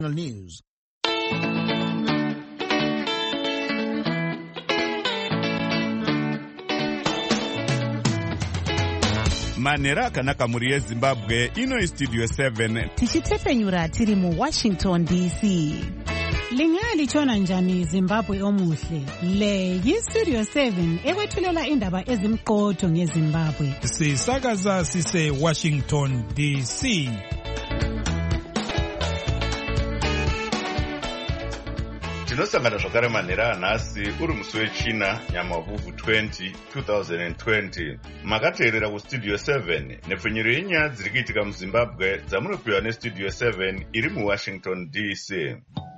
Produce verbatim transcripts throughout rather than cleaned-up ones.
News. Manera akanaka muri yeZimbabwe ino studio seven tichitepenyura tiri mu Washington D C. Lingali chona njani Zimbabwe omuhle. Le yi Studio seven ekwethulela indaba ezimqotho ngeZimbabwe. Sisakaza sise Washington D C. tinosangana zvakare manhera anhasi uri musi wechina nyamavhuvhu twenty twenty twenty makateerera kustudio seven nepfenyuro yenyaya dziri kuitika muZimbabwe dzamunopiwa nestudio seven iri muWashington D C.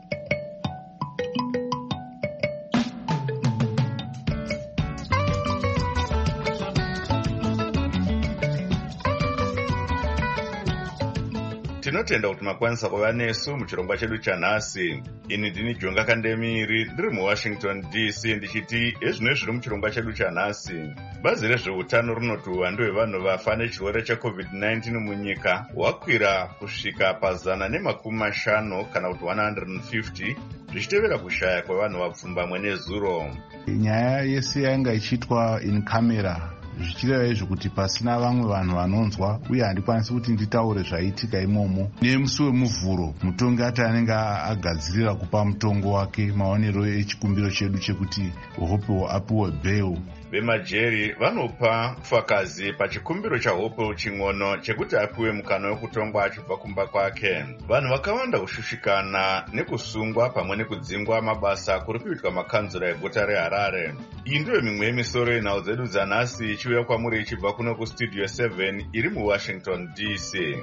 tinotenda kuti makwanisa kuva nesu muchirongwa chedu chanhasi. Ini ndini Jonga Kandemiri ndiri muWashington D C ndichiti ezvino zviri muchirongwa chedu chanhasi. Bazi rezveutano rinoti uwandu hwevanhu vafa nechirwere checovid nineteen munyika hwakwira kusvika pazana nemakumi mashanu kana kuti one hundred fifty zvichitevera kushaya kwevanhu vapfumbamwe nezuro. Nyaya yese yainga ichiitwa in camera zvichireva izvo kuti pasina vamwe vanhu vanonzwa uye handikwanisi kuti nditaure zvaiitika imomo. Nemusi wemuvhuro mutongi ati anenge agadzirira kupa mutongo wake maonero echikumbiro chedu chekuti Hope apiwe bail. Vemajeri vanopa pfakazi pachikumbiro chaHope Ching'ono chekuti apiwe mukana wekutongwa achibva kumba kwake. Vanhu vakawanda kushushikana nekusungwa pamwe nekudzingwa mabasa kuri kuitwa makanzura eguta reHarare. Iyi ndiyo mimwe yemisoro yenhau dzedu dzanhasi ichiuya kwamuri ichibva kuno kustudio seven iri muWashington D C.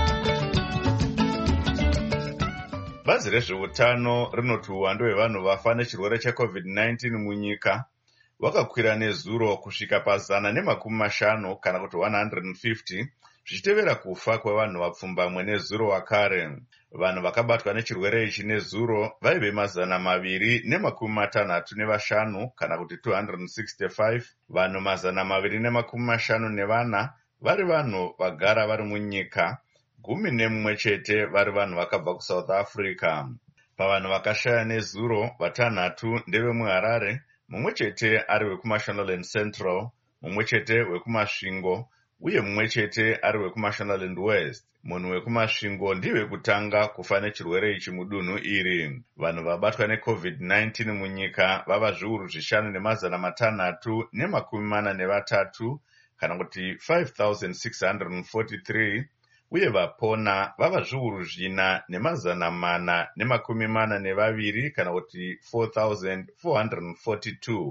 Bazi rezveutano rinoti uwandu hwevanhu vafa nechirwere checovid nineteen munyika wakakwira nezuro kusvika pazana nemakumi mashanu kana kuti one hundred fifty zvichitevera kufa kwevanhu vapfumbamwe nezuro wakare. Vanhu vakabatwa nechirwere ichi nezuro vaive mazana maviri nemakumi matanhatu nevashanu kana kuti two hundred sixty-five. Vanhu mazana maviri nemakumi mashanu nevana vari vanhu vagara vari munyika, gumi nemumwe chete vari vanhu vakabva kuSouth Africa. Pavanhu vakashaya nezuro vatanhatu ndevemuHarare, mumwe chete ari wekuMashonaland Central, mumwe chete wekuMasvingo uye mumwe chete ari wekuMashonaland West. Munhu wekuMasvingo ndiwe kutanga kufa nechirwere ichi mudunhu iri. Vanhu vabatwa necovid nineteen munyika vava zviuru zvishanu nemazana matanhatu nemakumi mana nevatatu kana kuti five thousand six hundred forty-three uye vapona vava zviuru zvina nemazana mana nemakumi mana nevaviri kana kuti four thousand four hundred forty-two.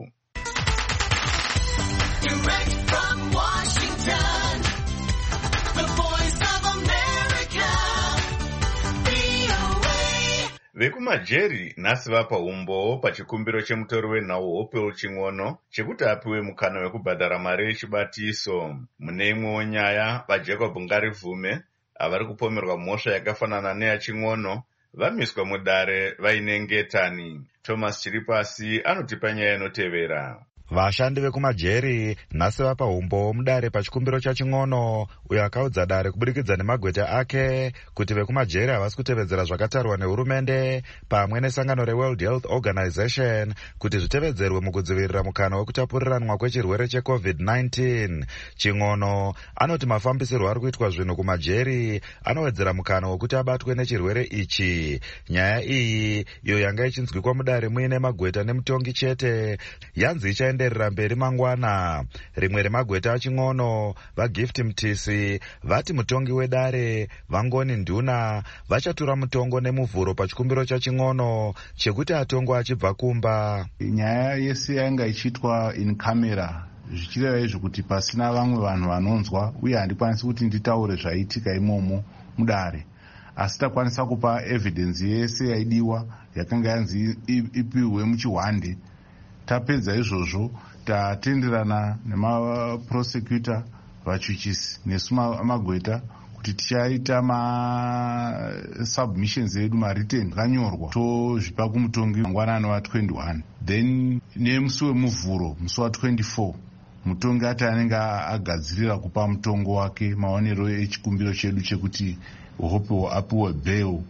Direct from Washington, the voice of America, V O A. Vekumajeri nhasi vapa umbowo pachikumbiro chemutori wenhau Hope Ching'ono chekuti apiwe mukana wekubhadhara mari yechibatiso. Mune imwewo nyaya, vaJacob Ngarivume avari kupomerwa mhosva yakafanana neyaChing'ono vamiswa mudare vaine ngetani. Thomas Chiripasi anotipa nyaya inotevera. Vashandi vekumajeri nhasi vapa umbowo mudare pachikumbiro chaChing'ono uyo akaudza dare kuburikidza nemagweta ake kuti vekumajeri havasi kutevedzera zvakatarwa nehurumende pamwe nesangano reWorld Health Organization kuti zvitevedzerwe mukudzivirira mukana wekutapuriranwa kwechirwere checovid nineteen. Ching'ono anoti mafambisirwo ari kuitwa zvinhu kumajeri anowedzera mukana wekuti abatwe nechirwere ichi. Nyaya iyi iyo yanga ichinzwikwa mudare muine magweta nemutongi chete yanzi ichaenda enderera mberi mangwana. Rimwe remagweta aChing'ono, vaGift Mtisi, vati mutongi wedare Vangoni Nduna vachatura mutongo nemuvhuro pachikumbiro chaChing'ono chekuti atongwa achibva kumba. Nyaya yese yainga ichiitwa in camera zvichireva izvo kuti pasina vamwe vanhu vanonzwa uye handikwanisi kuti nditaure zvaiitika imomo mudare, asi takwanisa kupa evidence yese yaidiwa yakanga yanzi ipiwe muchihwande. Tapedza izvozvo tatenderana nemaprosecutor vachuchisi nesu magweta kuti tichaita masubmissions edu mariten kanyorwa tozvipa kumutongi mangwanani wa twenty-one. Then nemusi wemuvhuro musi wa twenty-four mutongi ati anenge agadzirira kupa mutongo wake maonero echikumbiro chedu chekuti Hope apiwe bail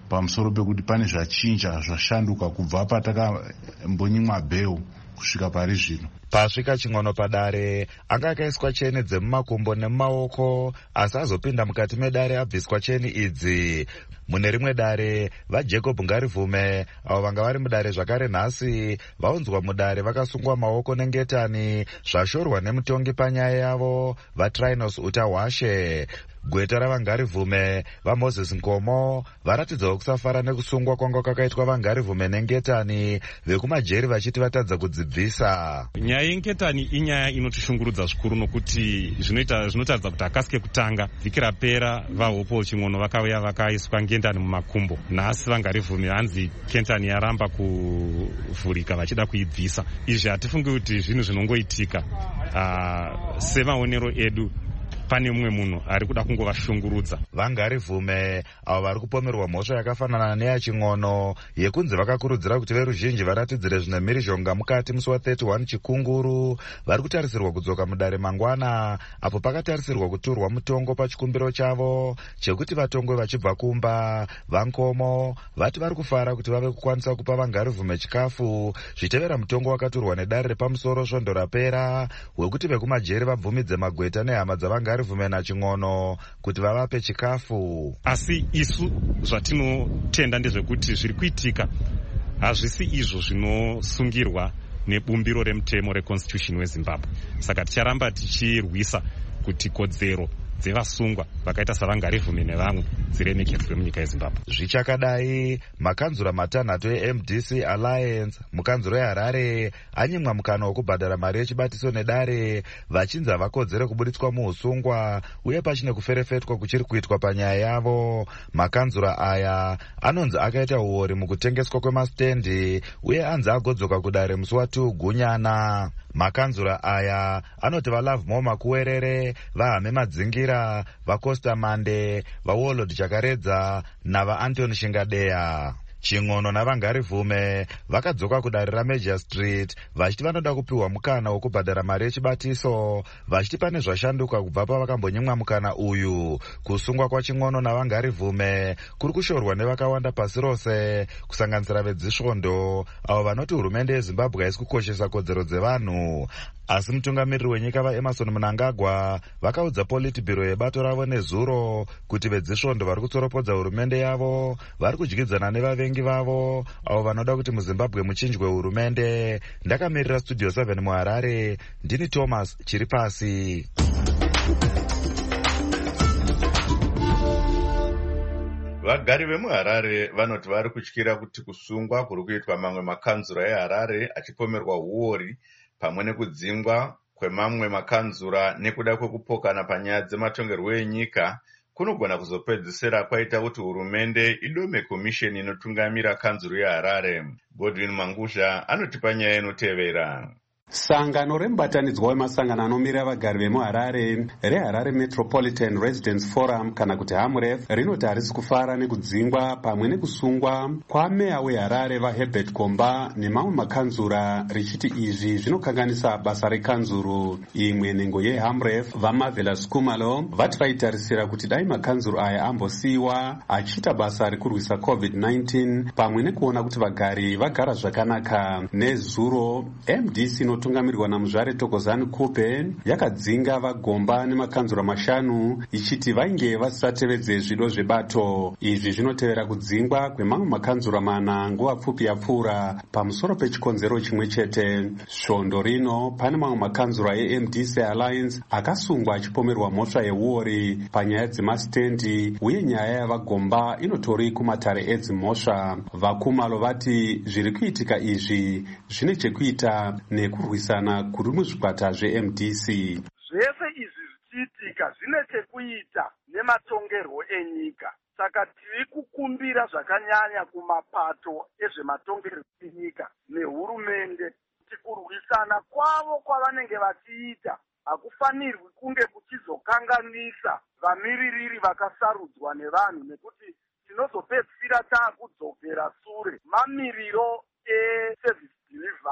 pamusoro pekuti pane zvachinja zvashanduka kubva patakambonyimwa bheu kusvika pari zvino. Pasvika ching'ono padare anga akaiswa cheni dzemumakumbo nemumaoko asi azopinda mukati medare abviswa cheni idzi. Mune rimwe dare vaJacob Ngarivume avo vanga vari mudare zvakare nhasi vaunzwa mudare vakasungwa maoko nengetani zvashorwa nemutongi panyaya yavo vaTrinos Utahwashe. Gweta ravangarivume vaMoses Nkomo varatidzawo kusafara nekusungwa kwanga kwakaitwa vangarivume nengetani vekumajeri vachiti vatadza kudzibvisa. Nyaya yengetani inyaya inotishungurudza zvikuru nokuti zvinoita zvinotaridza kuti akasike kutanga vhiki rapera vaHopo Ching'ono vakauya vakaiswa ngetani mumakumbo. Nhasi vangarivume hanzi ketani yaramba kuvhurika vachida kuibvisa. Izvi hatifungi kuti zvinhu zvinongoitika uh, semaonero edu. Pane mumwe munhu ari kuda kungovashungurudza. Vangarivume avo vari kupomerwa mhosva yakafanana neyaching'ono yekunzi vakakurudzira kuti veruzhinji varatidzire zvine mhirizhonga mukati musi wa31 Chikunguru vari kutarisirwa kudzoka mudare mangwana apo pakatarisirwa kuturwa mutongo pachikumbiro chavo chekuti vatongwe vachibva kumba. Vankomo vati vari kufara kuti vave kukwanisa kupa vangarivume chikafu zvitevera mutongo wakaturwa nedare repamusoro svondo rapera wekuti vekumajeri vabvumidze magweta nehama dzavangari Ngarivume naChing'ono kuti vavape chikafu. Asi isu zvatinotenda ndezvekuti zviri kuitika hazvisi izvo zvinosungirwa nebumbiro remutemo reconstitution weZimbabwe. Saka ticharamba tichirwisa kuti kodzero dzevasungwa vakaita savangarivume nevamwe dziremekerwe munyika yeZimbabwe. Zvichakadai makanzura matanhatu eM D C Alliance mukanzuro yeHarare anyimwa mukana wokubhadhara mari yechibatiso nedare vachinzi havakodzere kubuditswa muusungwa uye pachine kuferefetwa kuchiri kuitwa panyaya yavo. Makanzura aya anonzi akaita uori mukutengeswa kwemastendi uye anzi agodzoka kudare musi wa2 Gunyana. Makanzura aya anoti vaLove More Makuwerere, vaHame Madzingira, vaCosta Mande, vaWarlord Chakaredza navaAntony Shingadeya. Ching'ono navangarivume vakadzoka kudare raMajor Street vachiti vanoda kupiwa mukana wokubhadhara mari yechibatiso vachiti pane zvashanduka kubva pavakambonyimwa mukana uyu. Kusungwa kwaChing'ono navangarivume kuri kushorwa nevakawanda pasi rose kusanganisira vedzisvondo avo vanoti hurumende yeZimbabwe haisi kukoshesa kodzero dzevanhu. Asi mutungamiriri wenyika vaEmerson Mnangagwa vakaudza Politburo yebato ravo nezuro kuti vedzisvondo vari kutsoropodza hurumende yavo vari kudyidzana nevavengi vavo avo vanoda kuti muZimbabwe muchinjwe hurumende. Ndakamirira Studio seven muHarare, ndini Thomas Chiripasi. Vagari vemuHarare vanoti vari kutyira kuti kusungwa kuri kuitwa mamwe makanzura eHarare achipomerwa huori pamwe nekudzingwa kwemamwe makanzura nekuda kwekupokana panyaya dzematongerwo enyika kunogona kuzopedzisira kwaita kuti hurumende idome komisheni inotungamira kanzuro yeHarare. Godwin Mangusha anotipa nyaya inotevera. Sangano remubatanidzwa wemasangano anomira vagari vemuHarare reHarare Metropolitan Residents Forum kana kuti HAMREF rinoti harisi kufara nekudzingwa pamwe nekusungwa kwameya weHarare vaHerbert Komba nemamwe makanzura richiti izvi zvinokanganisa basa rekanzuro. Imwe nhengo yeHAMREF vaMarvelous Kumalo vati vaitarisira kuti dai makanzuro aya ambosiyiwa achiita basa rekurwisa covid nineteen pamwe nekuona kuti vagari vagara zvakanaka. Nezuro M D C tungamirwa naMuzvare Thokozani Kupe yakadzinga vagomba nemakanzura mashanu ichiti vainge vasatevedze zvido zvebato. Izvi zvinotevera kudzingwa kwemamwe makanzura mana nguva pfupi yapfuura pamusoro pechikonzero chimwe chete. Svondo rino pane mamwe makanzura eM D C Alliance akasungwa achipomerwa mhosva yehuori panyaya dzemastendi uye nyaya yavagomba inotori kumatare edzimhosva. Vakumalo vati zviri kuitika izvi zvine chekuita neku kurwisana kuri muzvikwata zveM D C. Zvese izvi zvichiitika zvine chekuita nematongerwo enyika. Saka tiri kukumbira zvakanyanya kumapato ezvematongerwo enyika nehurumende kuti kurwisana kwavo kwavanenge vachiita hakufanirwi kunge kuchizokanganisa vamiririri vakasarudzwa nevanhu nekuti tinozopedzisira taakudzokera sure mamiriro eservice delivery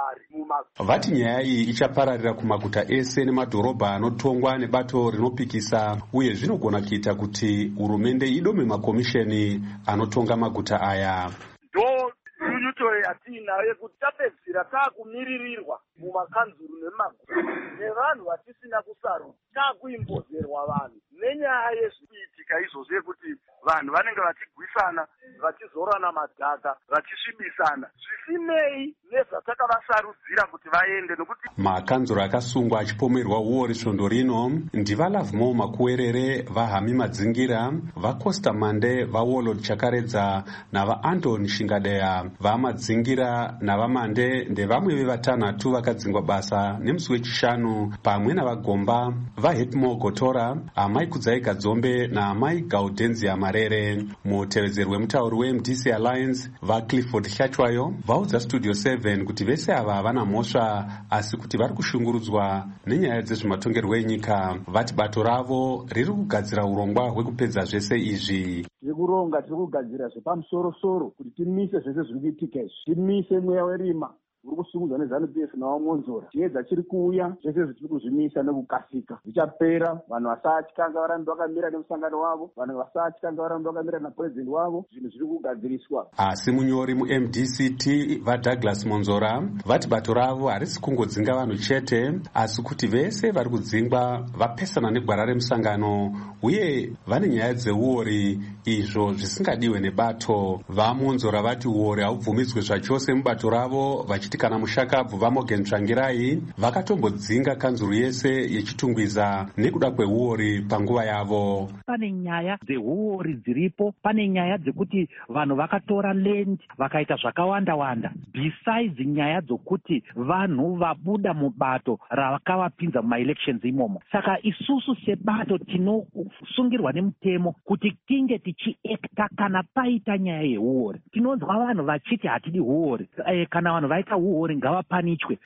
mumaguta. Vati nyaya iyi ichapararira kumaguta ese nemadhorobha anotongwa nebato rinopikisa, uye zvinogona kuita kuti hurumende idome makomisheni anotonga maguta aya. Ndo nyunyuto yatiinayo yekuti tapedzisira taakumiririrwa mumakanzuru nemaguta nevanhu vatisina kusarudza, taakuimbozerwa vanhu nenyaya yezvikuitika izvozvo yekuti vanhu vanenge vachigwisana, vachizorana madhaka, vachisvibisana zvisinei nezvatakavasarudzira kuti vaende. Nokuti makanzuro akasungwa achipomerwa uori svondo rino ndivalavmo makuwerere, vahami madzingira, vacosta mande, vawarlord chakaredza navaantoni shingadeya. Vamadzingira navamande ndevamwe vevatanhatu vakadzingwa basa nemusi wechishanu, pamwe navagomba vahetmo gotora, amai kudzai gadzombe naamai gaudenzia marere. Mutevedzeri wemutauri weM D C Alliance vaClifford Hlachwayo vaudza Studio seven kuti vese ava havana mhosva, asi kuti vari kushungurudzwa nenyaya dzezvematongerwo enyika. Vati bato ravo riri kugadzira urongwa hwekupedza zvese izvi. Tiri kuronga, tiri kugadzira zvepamusoro-soro kuti timise zvese zviri kuitika izvi, timise mweya werima uri kusunguzwa neZANU P F nawamonzora. Chiedza chiri kuuya, zvese zvitiri kuzvimisa nekukasika. Zvichapera, vanhu vasatyanga varambe vakamira nemusangano wavo, vanhu vasatyanga varambe vakamira napurezidendi wavo, zvinhu zviri kugadziriswa. Asi munyori muM D C T vaDouglas Monzora vati bato ravo harisi kungodzinga vanhu chete, asi kuti vese vari kudzingwa vapesana negwara remusangano, uye vane nyaya dzeuori, izvo zvisingadiwe nebato. VaMonzora vati uori haubvumidzwe zvachose mubato ravo, vachiti kana mushakabvu vaMorgan Tsvangirai vakatombodzinga kanzuru yese yechitungwiza nekuda kweuori panguva yavo. Pane nyaya dzeuori dziripo, pane nyaya dzekuti vanhu vakatora land vakaita zvakawanda-wanda, besides nyaya dzokuti vanhu vabuda mubato ravakavapinza mumaelections imomo. Saka isusu sebato tinosungirwa nemutemo kuti tinge tichiekta kana paita nyaya yeuori. Tinonzwa vanhu vachiti hatidi uori, e, kana vanhu vaita uori ngavapanichwe.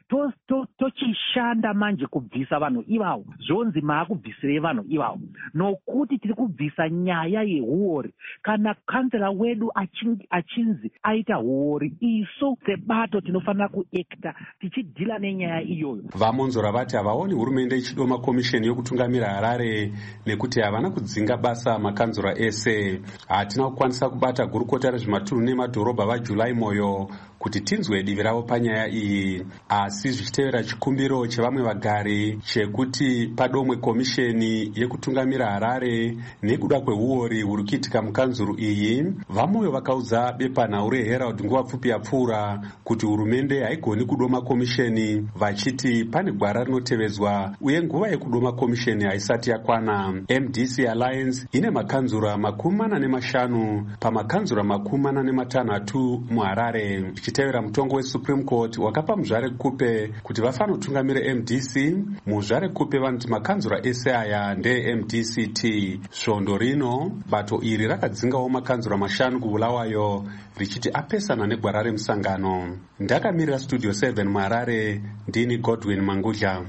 Tochishanda to, to manje kubvisa vanhu ivavo, zvonzi maakubvisirei vanhu ivavo, nokuti tiri kubvisa nyaya yeuori. Kana kansela wedu achinzi, achinzi aita uori, isu sebato tinofanira kuekta tichidhila nenyaya iyoyo. VaMonzora vati havaoni hurumende ichidoma komisheni yokutungamira Harare nekuti havana kudzinga basa makanzura ese. Hatina kukwanisa kubata gurukota rezvematunhu nemadhorobha vaJulai Moyo kuti tinzwe divi ravo panyaya iyi, asi zvichitevera chikumbiro chevamwe vagari chekuti padomwe komisheni yekutungamira Harare nekuda kweuori huri kuitika mukanzuru iyi, vaMoyo vakaudza bepanhau reHerald nguva pfupi yapfuura kuti hurumende haigoni kudoma komisheni, vachiti pane gwara rinotevedzwa uye nguva yekudoma komisheni haisati yakwana. M D C Alliance ine makanzura makumi mana nemashanu pamakanzura makumi mana nematanhatu muHarare, ichitevera mutongo weSupreme Court wakapa muzvare kupe kuti vafanotungamire M D C. Muzvare kupe vanoti makanzura ese aya ndeeM D C T. Svondo rino bato iri rakadzingawo makanzura mashanu kuBulawayo richiti apesana negwara remusangano. Ndakamirira Studio seven muHarare, ndini Godwin Mangudla.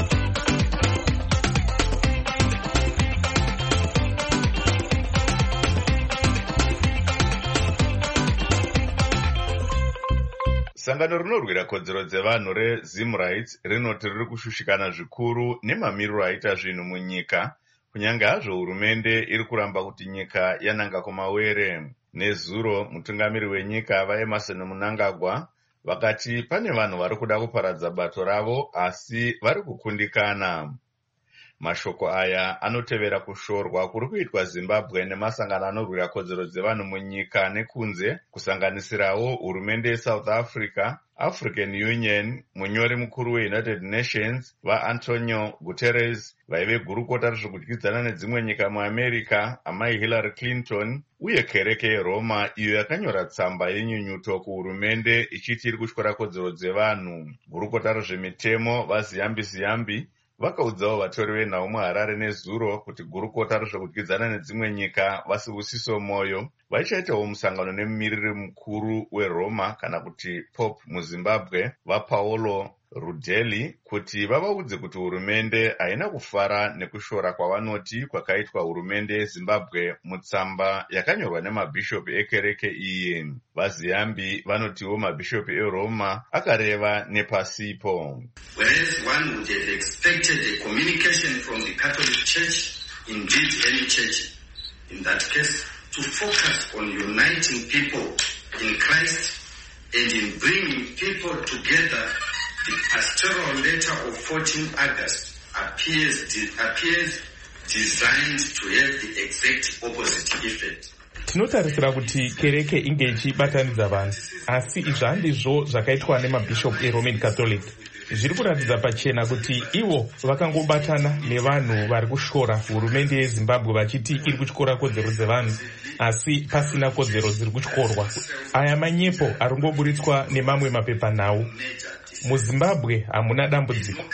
Sangano rinorwira kodzero dzevanhu reZim Rights rinoti riri kushushikana zvikuru nemamiriro aita zvinhu munyika, kunyange hazvo hurumende iri kuramba kuti nyika yananga kumawere. Nezuro mutungamiri wenyika vaEmerson Mnangagwa vakati pane vanhu vari kuda kuparadza bato ravo asi vari kukundikana. Mashoko aya anotevera kushorwa kuri kuitwa Zimbabwe nemasangano anorwira kodzero dzevanhu munyika nekunze, kusanganisirawo hurumende yeSouth Africa, African Union, munyori mukuru weUnited Nations vaAntonio Guterres, vaive gurukota rezvekudyidzana nedzimwe nyika muAmerica amai Hillary Clinton, uye kereke yeRoma iyo yakanyora tsamba yenyunyuto kuhurumende ichiti iri kutyora kodzero dzevanhu. Gurukota rezvemitemo vaZiyambi Ziyambi vakaudzawo vatori venhau muHarare nezuro kuti gurukota rezvekudyidzana nedzimwe nyika vaSibusiso Moyo vachaitawo musangano nemumiriri mukuru weRoma kana kuti Pope muZimbabwe vaPaolo rudheli kuti vavaudze kuti hurumende haina kufara nekushora kwavanoti kwakaitwa hurumende yezimbabwe mutsamba yakanyorwa nemabhishopu ekereke iyi. Vaziyambi vanotiwo mabhishopu eroma akareva nepasipo. Whereas one would have expected a communication from the Catholic Church, indeed any church in that case, to focus on uniting people in Christ and in bringing people together, the pastoral letter of fourteenth August appears, de- appears designed to have the exact opposite effect. Tinotarisira kuti kereke inge ichibatanidza vanhu, asi izvi handizvo zvakaitwa nemabhishopu eRoman Catholic. Zviri kuratidza pachena kuti ivo vakangobatana nevanhu vari kushora hurumende yeZimbabwe vachiti iri kutyora kodzero dzevanhu, asi pasina kodzero dziri kutyorwa. Aya manyepo ari kungoburitswa nemamwe mapepanhau. MuZimbabwe hamuna dambudziko.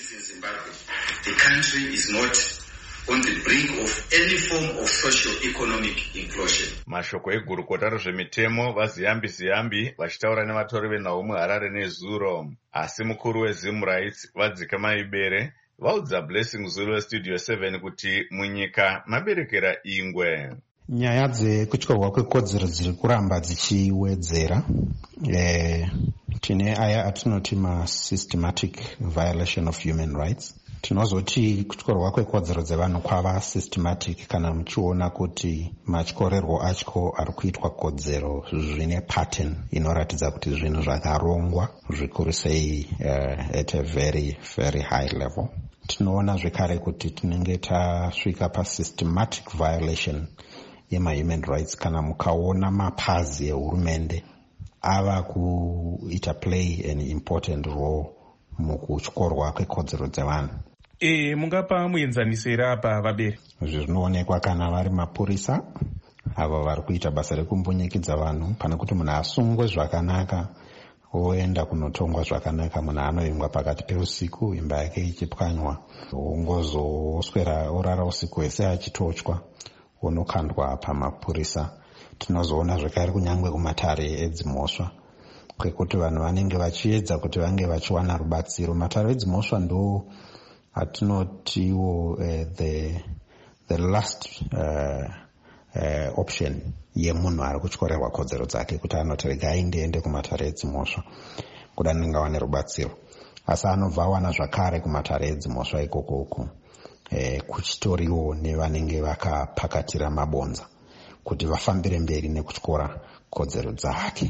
The country is not on the brink of any form of socio-economic inclusion. Mashoko egurukota rezvemitemo vaziyambi ziyambi vachitaura nevatori venhau muHarare nezuro. Asi mukuru weZim Rights vadzika maibere vaudza Blessing Zulu Studio seven kuti munyika maberekera ingwe. Nyaya dzekutyorwa kwekodzero dziri kuramba dzichiwedzera. Eh, tine aya atinoti ma-systematic violation of human rights. Tinozoti kutyorwa kwekodzero dzevanhu kwava systematic kana muchiona kuti matyorerwo acho ari kuitwa kodzero zvine pattern inoratidza kuti zvinhu zvakarongwa zvikuru sei uh, at a very very high level. Tinoona zvekare kuti tinenge tasvika pa-systematic violation yema-human rights kana mukaona mapazi ehurumende ava kuita play an important role mukutyorwa kwekodzero dzevanhu. E, mungapa muenzanisira apa vabere? Zvinoonekwa kana vari mapurisa ava vari kuita basa rekumbonyekidza vanhu, pana kuti munhu asungwe zvakanaka oenda kunotongwa zvakanaka, munhu anovingwa pakati peusiku imba yake ichipwanywa, ongozoswera orara usiku hwese achitochwa, onokandwa pamapurisa. Tinozoona zvekare kunyangwe kumatare edzimhosva kwekuti vanhu vanenge vachiedza kuti vange vachiwana rubatsiro. Matare edzimhosva ndo atinotiwo uh, the the last uh, uh, option yemunhu ari kutyorerwa kodzero dzake kuti anoti regai ndiende kumatare edzimhosva kuda ndingawane rubatsiro, asi anobva awana zvakare kumatare edzimhosva ikokoko eh, kuchitoriwo nevanenge vakapakatira mabonza kuti vafambire mberi nekutyora kodzero dzake.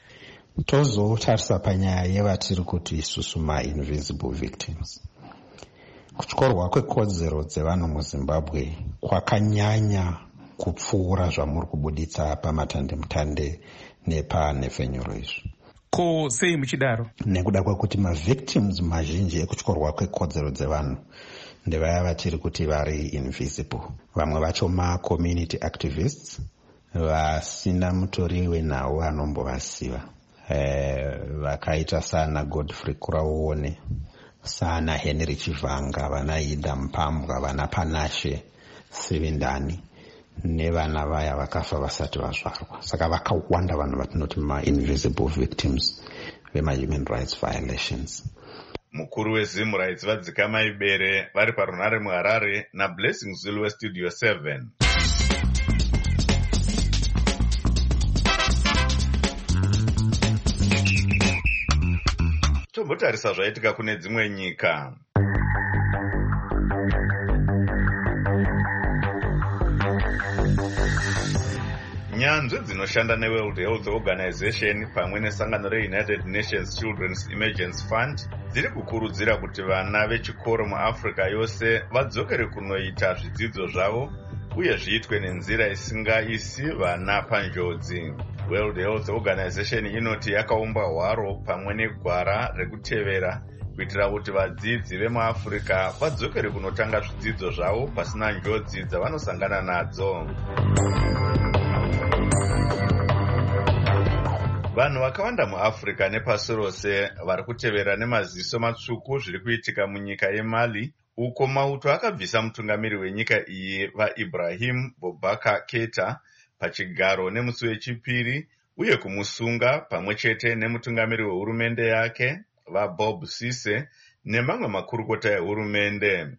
Tozotarisa panyaya yevatiri kuti isusu ma-invisible victims. Kutyorwa kwekodzero dzevanhu muZimbabwe kwakanyanya kupfuura zvamuri kubuditsa pamatandemutande nepanhefenyuro izvi. Ko sei muchidaro? Nekuda kwekuti ma-victims mazhinji ekutyorwa kwekodzero dzevanhu ndevaya vatiri kuti vari invisible. Vamwe vacho ma-community activists vasina mutori wenhau anombovasiva. Eh, vakaita sana Godfrey Kuraone, sana Henry Chivanga, vana Ida Mpambwa, vana Panashe Sivindani, nevana vaya vakafa vasati vazvarwa. Saka vakawanda vanhu vatinoti ma-invisible victims vema-human rights violations. Mukuru weZim Rights vadzika maibere vari parunhare muHarare naBlessing Zulu Studio seven. Tombotarisa zvaitika kune dzimwe nyika. Nyanzvi dzinoshanda neWorld Health Organization pamwe nesangano reUnited Nations Children's Emergency Fund dziri kukurudzira kuti vana vechikoro muAfrica yose vadzokere kunoita zvidzidzo zvavo uye zviitwe nenzira isingaisi vana panjodzi. World Health Organization inoti yakaumba hwaro pamwe negwara rekutevera kuitira kuti vadzidzi vemuAfrica vadzokere kunotanga zvidzidzo zvavo pasina njodzi dzavanosangana nadzo. Vanhu vakawanda muAfrica nepasi rose vari kutevera nemaziso matsvuku zviri kuitika munyika yeMali, uko mauto akabvisa mutungamiri wenyika iyi vaIbrahim Boubacar Keita pachigaro nemusi wechipiri uye kumusunga pamwe chete nemutungamiri wehurumende yake vaBob Sise nemamwe makurukota ehurumende.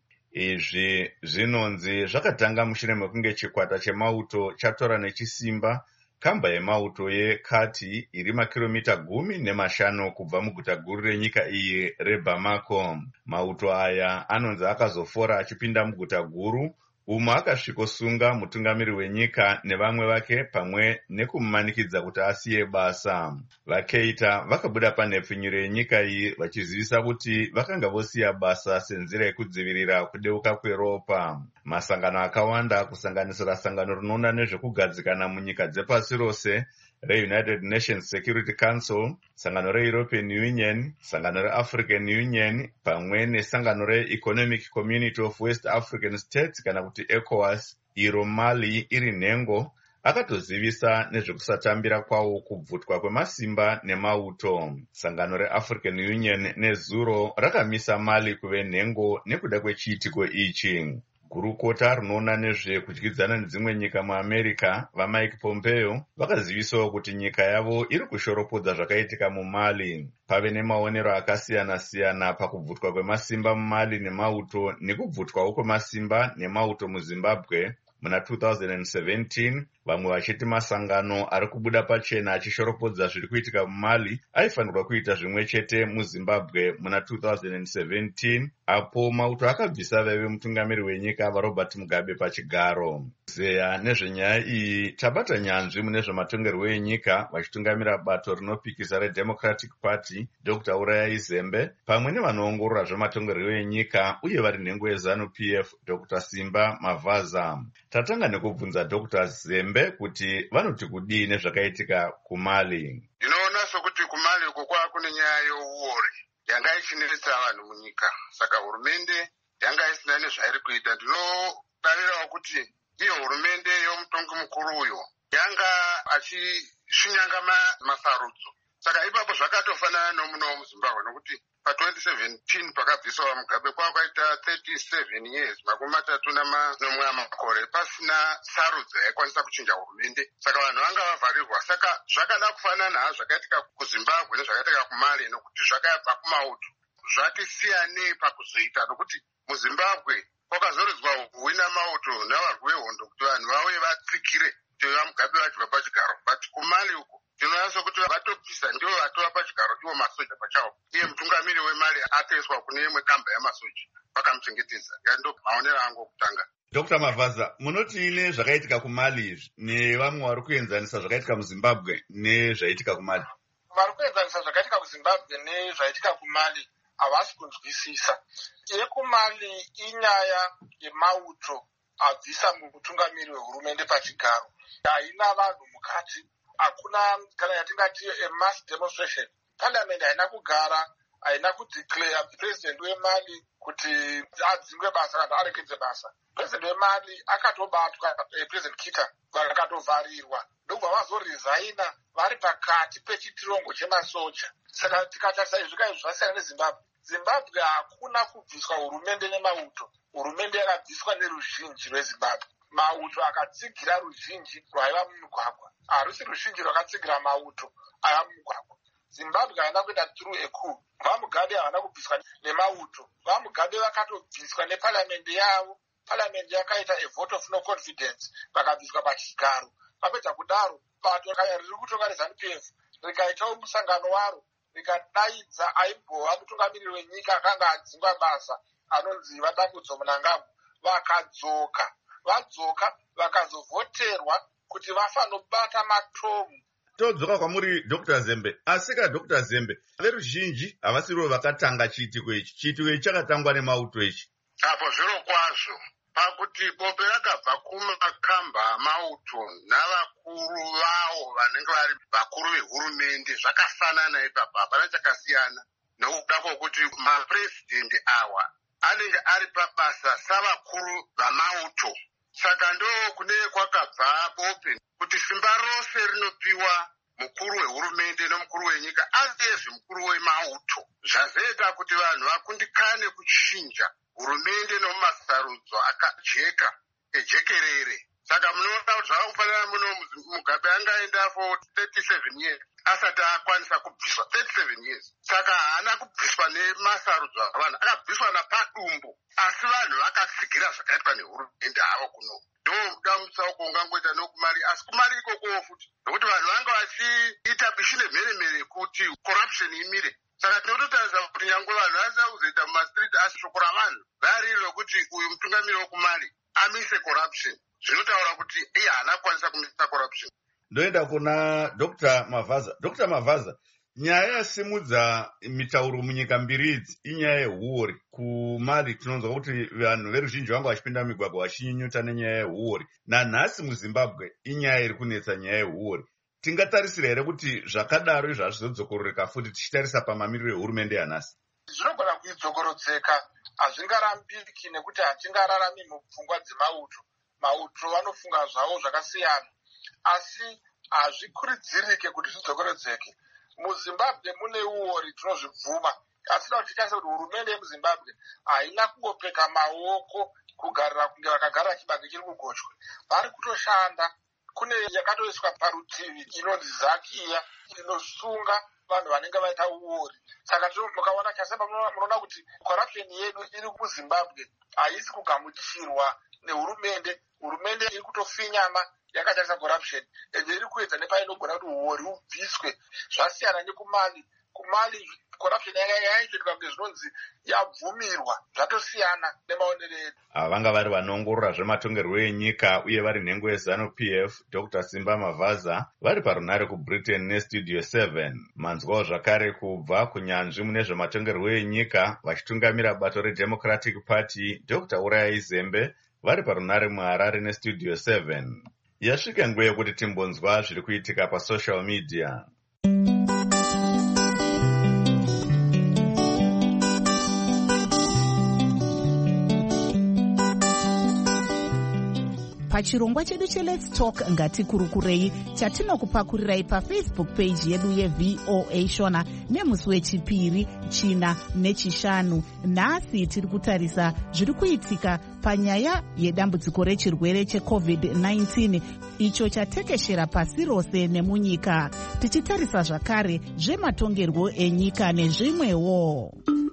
Izvi zvinonzi zvakatanga mushure mekunge chikwata chemauto chatora nechisimba kamba yemauto yeKati iri makiromita gumi nemashanu kubva muguta guru renyika iyi reBamako. Mauto aya anonzi akazofora achipinda muguta guru umo akasvikosunga mutungamiri wenyika nevamwe vake pamwe nekumumanikidza kuti asiye basa. VaKeita vakabuda panhepfinyuro yenyika iyi vachizivisa kuti vakanga vosiya basa senzira yekudzivirira kudeuka kweropa. Masangano akawanda kusanganisira sangano rinoona nezvekugadzikana munyika dzepasi rose reUnited Nations Security Council, sangano reEuropean Union, sangano reAfrican Union pamwe nesangano reEconomic Community of West African States kana kuti ECOWAS, iro Mali iri nhengo, akatozivisa nezvekusatambira kwawo kubvutwa kwemasimba nemauto. Sangano reAfrican Union nezuro rakamisa Mali kuve nhengo nekuda kwechiitiko ichi. Gurukota rinoona nezvekudyidzana nedzimwe nyika muAmerica vaMike Pompeo vakazivisawo kuti nyika yavo iri kushoropodza zvakaitika muMali. Pave nemaonero akasiyana-siyana pakubvutwa kwemasimba muMali nemauto nekubvutwawo kwemasimba nemauto muZimbabwe muna two thousand seventeen, vamwe vachiti masangano ari kubuda pachena achishoropodza zviri kuitika muMali aifanirwa kuita zvimwe chete muZimbabwe muna two thousand seventeen, apo mauto akabvisa vaive mutungamiri wenyika vaRobert Mugabe pachigaro. Zeya nezvenyaya iyi tabata nyanzvi mune zvematongerwo enyika vachitungamira bato rinopikisa reDemocratic Party Doctor Urayai Zembe pamwe nevanoongorora zvematongerwo enyika uye vari nhengo yeZanu-P F Doctor Simba Mavaza. Tatanga nekubvunza Doctor Zembe kuti vanoti kudii nezvakaitika kuMali. Ndinoona sokuti kuMali uko kwava kune nyaya youori yanga ichinetsa vanhu munyika, saka hurumende yanga isina nezvairi kuita. Ndinodavirawo kuti iyo hurumende yomutongi mukuru uyo yanga achishinyanga masarudzo, saka ipapo zvakatofanana nomuno muZimbabwe nokuti pa twenty seventeen pakabviswa Mugabe kwakaita thirty-seven years, makumi matatu nomwe amakore pasina sarudzo yaikwanisa kuchinja hurumende, saka vanhu vanga vavharirwa. Saka zvakada kufanana zvakaitika kuZimbabwe nezvakaitika kuMali nokuti zvakabva kumauto. Zvati siyanei pakuzoita nokuti muZimbabwe kwakazoridzwa hwina mauto navarwi vehondo kuti vanhu vauye vatsigire kuti vaMugabe vachibva pachigaro, but kuMali uko tinoona sokuti vatobvisa ndivo vatova pachigaro ivo masoja pachavo, iye mutungamiri weMali atoiswa kune imwe kamba yamasoja vakamuchengetedza. Ndo maonero angu okutanga. Doctor Mavaza, munoti ine zvakaitika kuMali izvi nevamwe vari kuenzanisa zvakaitika muZimbabwe nezvaitika kuMali? Vari kuenzanisa zvakaitika kuZimbabwe nezvaitika kuMali havasi kunzwisisa. YekuMali inyaya yemauto abvisa mutungamiri wehurumende pachigaro, haina vanhu mukati, hakuna kana yatingati mass demonstration. Parliament haina kugara, haina kudeclare president weMali kuti adzingwe basa kana arekedze basa. President weMali akatobatwa, eh, President Kita vakatovharirwa ndobva vazoresigna vari pakati pechitirongo chemasoja. Saka tikatarisa izvi izvi zvasiyana neZimbabwe. Zimbabwe hakuna kubviswa hurumende nemauto, hurumende yakabviswa neruzhinji rweZimbabwe. Mauto akatsigira ruzhinji rwaiva mumugwagwa, harusi ruzhinji rwakatsigira mauto aiva mumugwagwa. Zimbabwe haina kuenda through a coup. VaMugabe havana kubviswa nemauto, VaMugabe vakatobviswa neparliamendi yavo. Parliament yakaita a vote of no confidence, vakabviswa pachigaro. Papedza kudaro bato riri kutonga reZanu-P F rikaitawo musangano waro rikadaidza aimbova mutungamiriri wenyika akanga adzingwa basa anonzi Vadambudzo Munangagwa, vakadzoka vadzoka vakazovhoterwa kuti vafanobata matomu. Todzoka kwamuri Doctor Zembe, asika Doctor Zembe veruzhinji havasirivo vakatanga chiitiko ichi. Chiitiko ichi chakatangwa nemauto ichi. Apo zviro kwazvo pakuti bope rakabva kumakamba amauto navakuru vavo vanenge vari vakuru vehurumende zvakafanana ipapa, hapana chakasiyana nokuda kwokuti mapurezidendi awa anenge ari pabasa savakuru vamauto. Saka ndo kune kwakabva bope kuti simba rose rinopiwa mukuru wehurumende nomukuru wenyika aziyezve mukuru wemauto, zvazoita kuti vanhu vakundikane kuchinja hurumende nomumasarudzo akajeka ejekerere. Saka munoona kuti zvakafanana muno Mugabe angaenda for thirty-seven years, asati akwanisa kubviswa thirty-seven years. Saka haana kubviswa nemasarudzo avanhu, akabviswa napadumbu, asi vanhu vakasigira zvakaitwa nehurumende havo kuno. Ndo damutsauko ungangoita nokumali, asi kumali ikoko futi nokuti vanhu vanga vachiita bishi nemheremhere kuti corruption imire. Saka tinototaridza kuti nyangwe vanhu vasa kuzoita mumastreet, asi shoko ravanhu vari rokuti uyu mutungamiri wokumali amise corruption, zvinotaura kuti iye haana kukwanisa kumisa corruption. Ndoenda kuna Doctor Mavaza. Doctor Mavaza, nyaya yasimudza mitauro munyika mbiri idzi inyaya yehuori. Kumali tinonzwa kuti vanhu veruzhinji vanga vachipinda migwagwa vachinyunyuta nenyaya yehuori. Nanhasi muZimbabwe inyaya iri kunetsa nyaya yehuori. Tingatarisira here kuti zvakadaro izvo hazvizodzokororeka futi tichitarisa pamamiriro ehurumende yanhasi? Zvinogona kuidzokorodzeka, hazvingarambiki nekuti hatingararami mupfungwa dzemauto. Mauto vanofunga zvavo zvakasiyana, asi hazvikurudzirike kuti zvidzokorodzeke. MuZimbabwe mune uori tinozvibvuma, asi kuti titarisa kuti hurumende yemuZimbabwe haina kungopfeka maoko kugarira kunge vakagara chibage chiri kugochwe. Vari kutoshanda. Kune yakatoiswa parutivi inonzi Zakia inosunga vanhu vanenge vaita uori. Saka mukaona chasema munoona kuti corruption yedu iri kuZimbabwe haisi kugamuchirwa nehurumende. Hurumende iri kutofinyama yakatarisa corruption ende iri kuedza nepainogona kuti uori ubviswe. Zvasiyana nekumali. Kumali corruption yaitoitwa kunge zvinonzi yabvumirwa, zvatosiyana nemaonero edu. Ava vanga vari vanoongorora zvematongerwo enyika uye vari nhengo yeZanu P F, Doctor Simba Mavaza, vari parunare kuBritain neStudio seven. Manzwawo zvakare kubva kunyanzvi mune zvematongerwo enyika vachitungamira bato reDemocratic Party, Doctor Urayai Zembe, vari parunare muHarare neStudio seven. Yasvika nguva yekuti timbonzwa zviri kuitika pasocial media. Pachirongwa chedu cheLet's Talk ngatikurukurei chatinokupakurirai paFacebook page yedu yeV O A Shona nemusi wechipiri, china nechishanu. Nhasi tiri kutarisa zviri kuitika panyaya yedambudziko rechirwere cheCovid nineteen icho chatekeshera pasi rose nemunyika, tichitarisa zvakare zvematongerwo enyika nezvimwewo.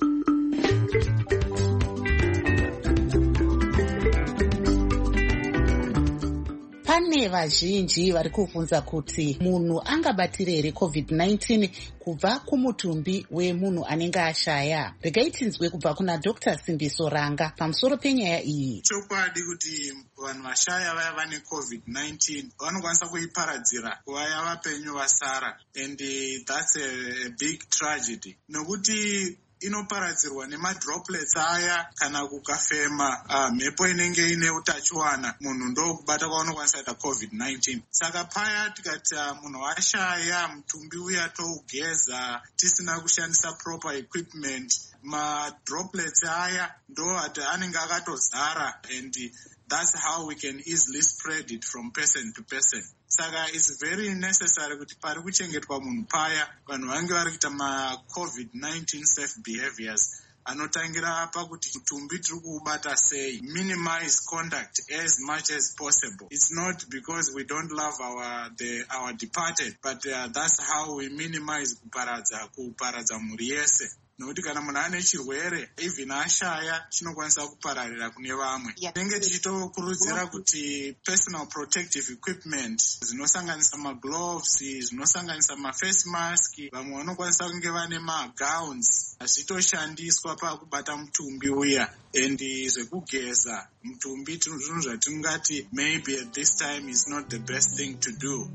Pane vazhinji vari kubvunza kuti munhu angabatira here COVID nineteen kubva kumutumbi wemunhu anenge ashaya. Regai tinzwe kubva kuna Doctor Simbiso Ranga pamusoro penyaya iyi. Chokwadi kuti vanhu vashaya vaya vane COVID nineteen vanokwanisa kuiparadzira kuvaya vapenyu vasara, and uh, that's a, a big tragedy. Nokuti inoparadzirwa nemadroplets aya kana kukafema uh, mhepo inenge ine utachiwana, munhu ndo kubata kwaunokwanisa kuita COVID nineteen. Saka paya tikati uh, munhu ashaya mutumbi uya tougeza tisina kushandisa proper equipment, madroplets aya ndo ati anenge akatozara, and uh, that's how we can easily spread it from person to person. Saka it's very necessary kuti pari kuchengetwa munhu paya vanhu vange vari kuita ma-COVID nineteen safe behaviors anotangira pakuti mutumbi tiri kuubata sei, minimize contact as much as possible. It's not because we don't love our the our departed, but uh, that's how we minimize kuparadza kuparadza mhuri yese. Nokuti kana munhu ane chirwere even ashaya chinokwanisa kupararira kune vamwe. Tinenge tichitokurudzira kuti personal protective equipment zvinosanganisa magloves, zvinosanganisa maface mask, vamwe vanokwanisa kunge vane magowns zvitoshandiswa pakubata mutumbi uya, and zvekugeza mutumbi zvinhu zvatingati maybe at this time is not the best thing to do.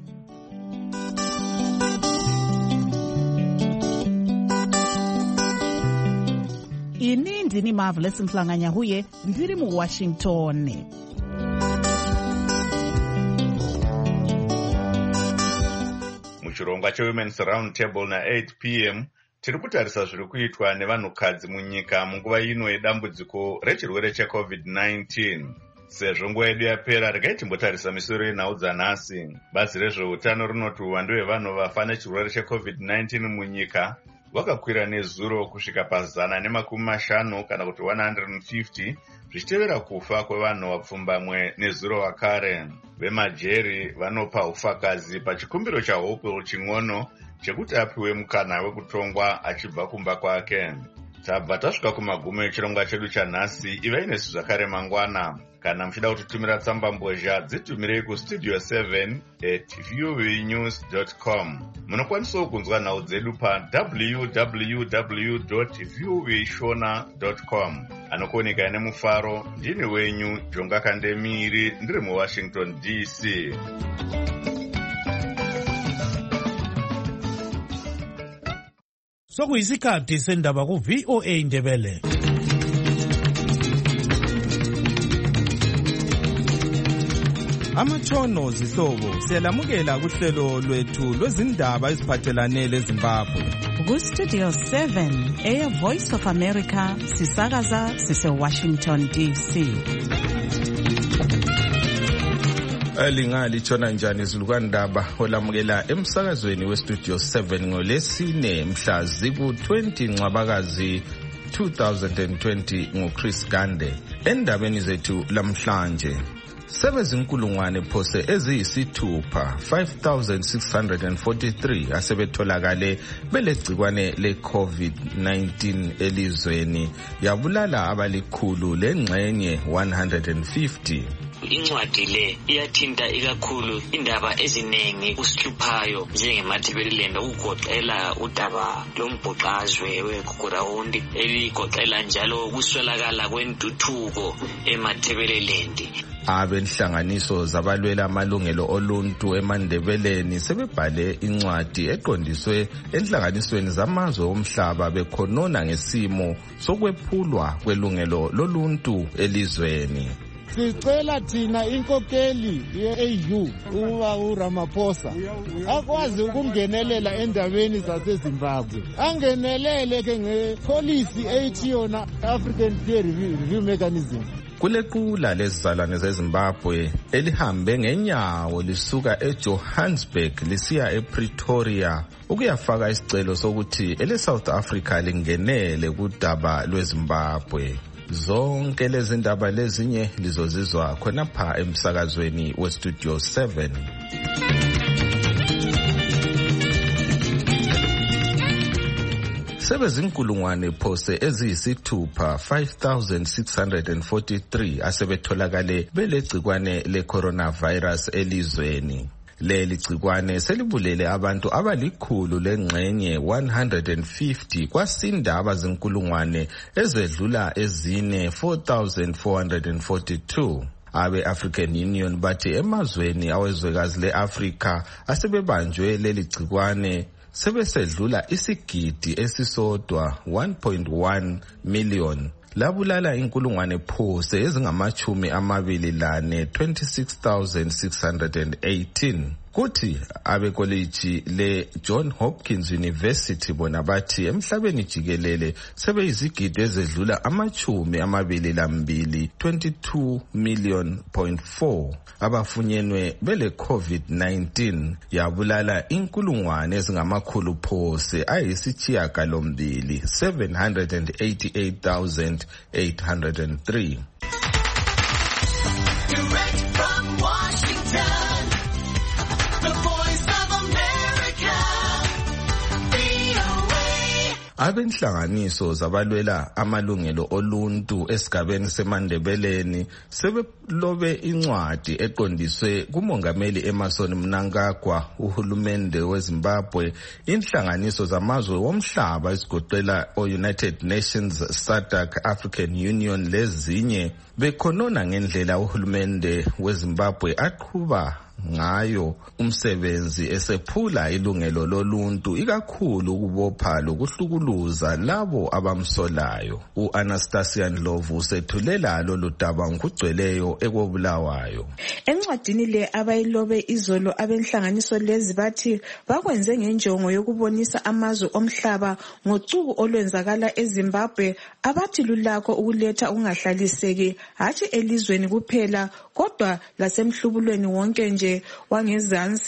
Ini ndini Marvelous Mhlanganyahuye, ndiri muWashington. Muchirongwa cheWomen's Round Table na eight p m tiri kutarisa zviri kuitwa nevanhukadzi munyika munguva ino yedambudziko rechirwere cheCovid nineteen. Sezvo nguva yedu yapera, regai timbotarisa misoro yenhau dzanhasi. Bazi rezveutano rinoti uwandu hwevanhu vafa nechirwere cheCovid nineteen munyika wakakwira nezuro kusvika pazana nemakumi mashanu kana kuti one hundred fifty, zvichitevera kufa kwevanhu vapfumbamwe nezuro vakare. Vemajeri vanopa ufakazi pachikumbiro chaHopewell Ching'ono chekuti apiwe mukana wekutongwa achibva kumba kwake. Tabva tasvika kumagumo echirongwa chedu chanhasi. Ivai nesu zvakare mangwana. Kana muchida kutitumira tsamba mbozha, dzitumirei kustudio seven at voanews dot com. Munokwanisawo kunzwa nhau dzedu pa w w w dot voashona dot com. Anokuoneka nemufaro, ndini wenyu Jonga Kandemiri, ndiri muWashington D C. Sokuyisikhathi sendaba ku V O A Ndebele. Amatshono zihlobo siyalamukela kuhlelo lwethu lwezindaba eziphathelane leZimbabwe. Ku Studio seven eya Voice of America sisakaza sise Washington D C. Elingali tshona njani izilukandaba olamukela emsakazweni we Studio seven ngolesine mhla ziku twenty Ncwabakazi two thousand twenty ngoChris Gande. Endabeni zethu lamhlanje sebezinkulungwane phose eziyisithupha five thousand six hundred forty-three asebetholakale belegcikwane le COVID nineteen elizweni yabulala abalikhulu lengxenye one hundred fifty. Incwadi le iyathinta ikakhulu indaba eziningi usihluphayo njengemathebeleleni ukugoqela udaba lombhuqazwe weGugurawundi eligoqela njalo ukuswelakala kwentuthuko emathebeleleni. Abenhlanganiso zabalwela amalungelo oluntu eMandebeleni sebebhale incwadi eqondiswe enhlanganisweni zamazwe omhlaba bekhonona ngesimo sokwephulwa kwelungelo loluntu elizweni. Sicela thina inkokeli ye-A U uba uRamaphosa akwazi ukungenelela endabeni zaseZimbabwe, angenelele ke ngepolicy ethi yona African Peer Review Mechanism. Kulequla lezizalwane zeZimbabwe elihambe ngenyawo lisuka eJohannesburg lisiya ePretoria ukuyafaka isicelo sokuthi ele-South Africa lingenele kudaba lweZimbabwe. Zonke lezi ndaba lezinye lizozizwa khonapha emsakazweni weStudio seven. Sebezinkulungwane phose eziyisithupha five thousand six hundred forty-three asebetholakale belegcikwane le-coronavirus elizweni. Leli gcikwane selibulele abantu abalikhulu lengxenye one hundred fifty kwasinda abazinkulungwane ezedlula ezine four thousand four hundred forty-two. Abe-African Union bathi emazweni awezwekazi le-Afrika asebebanjwe leli gcikwane sebesedlula isigidi esisodwa one point one million. Labulala inkulungwane phose ezingamachumi amabili lane twenty-six thousand six hundred eighteen. Kuthi abekoleji le John Hopkins University bona bathi emhlabeni jikelele sebeyizigidi ezedlula amachumi amabili lambili twenty-two million point four. Abafunyenwe bele COVID nineteen yabulala inkulungwane ezingamakhulu phose ayisithiyagalombili seven hundred eighty-eight thousand eight hundred three. Direct from Washington, the Voice of America, V O A. Abenhlanganiso zabalwela amalungelo oluntu esigabeni seMandebeleni sebelobe incwadi eqondiswe kumongameli Emmerson Mnangagwa, uhulumende weZimbabwe, inhlanganiso zamazwe womhlaba ezigoqela o-United Nations, S A D C, African Union lezinye bekhonona ngendlela uhulumende weZimbabwe aqhuba ngayo umsebenzi esephula ilungelo loluntu ikakhulu ukubopha lokuhlukuluza labo abamsolayo. U-Anastasia Ndlovu usethulela lolu daba ngokugcweleyo ekobulawayo. Encwadini le abayilobe izolo abenhlanganiso lezi bathi bakwenze ngenjongo yokubonisa amazwe omhlaba ngocuku olwenzakala eZimbabwe abathi lulakho ukuletha ungahlaliseki hatshi elizweni kuphela kodwa lasemhlubulweni wonke nje wangezansi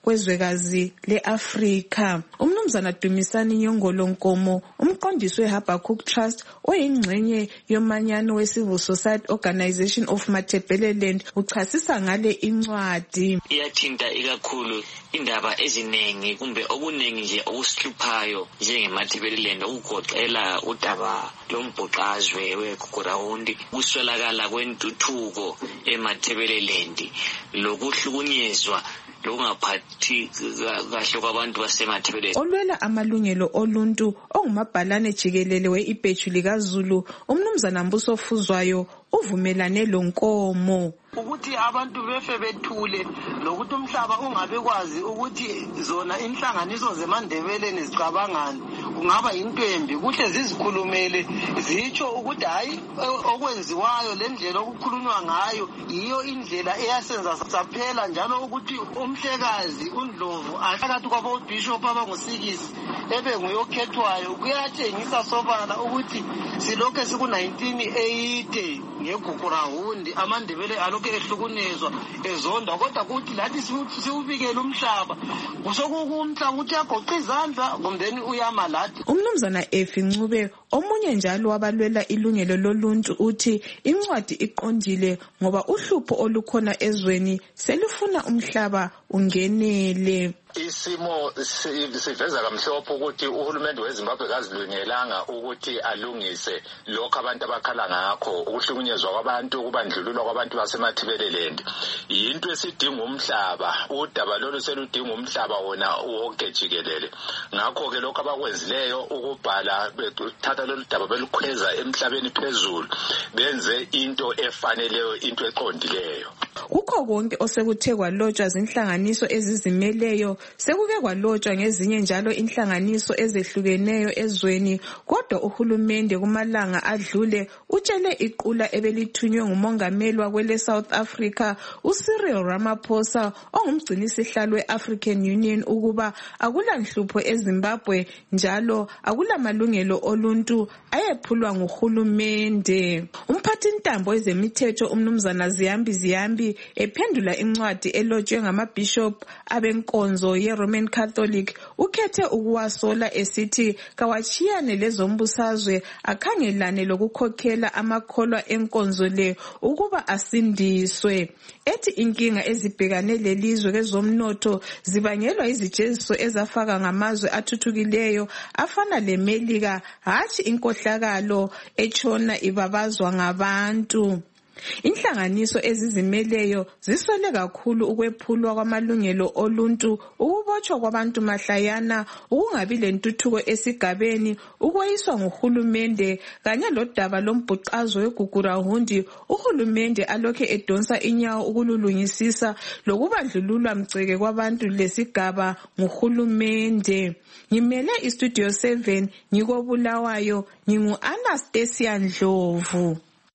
kwezwekazi le-Afrika. Umnumzana Dumisani Nyongolo Nkomo, umqondisi we-Habakkuk Trust oyingxenye yomanyano we-Civil Society Organization of Matabeleland, uchasisa ngale incwadi. Iyathinta ikakhulu indaba eziningi kumbe okuningi nje okusihluphayo njengemathebeleland, ukugoqela udaba lombhoqazwe weGugurawundi, ukuswelakala kwentuthuko emathebeleland, lokuhlukunyezwa lokungaphathi kahle kwabantu basemathebeleland. Olwela amalungelo oluntu ongumabhalane jikelele we-ibheju likaZulu, umnumzana Mbuso Fuzwayo uvumelane lo Nkomo ukuthi abantu befe bethule lokuthi umhlaba ungabe kwazi ukuthi zona inhlanganiso zeMandebeleni zicabangani, kungaba intwembi kuhle zizikhulumele zitsho ukuthi hayi okwenziwayo lendlela okukhulunywa ngayo iyo indlela eyasenza saphela, njalo ukuthi umhlekazi uNdlovu aphakathi kwabo bishop abangusikisi ebe nguyokhethwayo kuyatshengisa sobala ukuthi silokho siku nineteen eighty ngeGugurawundi amaNdebele alokho ehlukunezwa ezonda, kodwa kuthi lathi siwubikele umhlaba kusokukumhla ukuthi yagoqa izandla kumbeni uyama lathi. Umnumzana Efi Ncube omunye njalo wabalwela ilungelo loluntu uthi incwadi iqondile ngoba uhlupho olukhona ezweni selifuna umhlaba ungenele. Isimo siveza kamhlophe ukuthi uhulumende weZimbabwe kazilungelanga ukuthi alungise lokho abantu abakhala ngakho, ukuhlukunyezwa kwabantu, ukubandlululwa kwabantu basemathebeleland. Yinto esidinga umhlaba, udaba lolu seludinga umhlaba wona wonke jikelele. Ngakho ke lokho abakwenzileyo ukubhala bethatha lolu daba belukhweza emhlabeni phezulu, benze into efaneleyo, into eqondileyo. Kukho konke osekuthe kwalotshwa zinhlanganiso ezizimeleyo, sekuke kwalotshwa ngezinye njalo inhlanganiso ezehlukeneyo ezweni, kodwa uhulumende kumalanga adlule utshele iqula ebelithunywe ngumongameli wakwele South Africa uCyril Ramaphosa ongumgcinisihlalo we-African Union ukuba akulanhlupho eZimbabwe njalo akulamalungelo oluntu ayephulwa nguhulumende. Umphathintambo wezemithetho umnumzana Ziyambi Ziyambi ephendula incwadi elotshwe ngamabishop abenkonzo ye-Roman Catholic ukhethe ukuwasola esithi kawachiyane lezombusazwe akhangelane lokukhokhela amakholwa enkonzo le ukuba asindiswe. Ethi inkinga ezibhekane lelizwe kezomnotho zibangelwa izijeziso ezafaka ngamazwe athuthukileyo afana leMelika, hatshi inkohlakalo etshona ibabazwa ngabantu. Inhlanganiso ezizimeleyo ziswele kakhulu ukwephulwa kwamalungelo oluntu, ukubotshwa kwabantu mahlayana, ukungabi lentuthuko esigabeni, ukweyiswa nguhulumende kanye lodaba lombhuqazo weGugurawundi uhulumende alokhe edonsa inyawo ukululungisisa lokubandlululwa mgceke kwabantu lesigaba nguhulumende. Ngimele iStudio seven ngikobulawayo, ngingu Anastasia Ndlovu.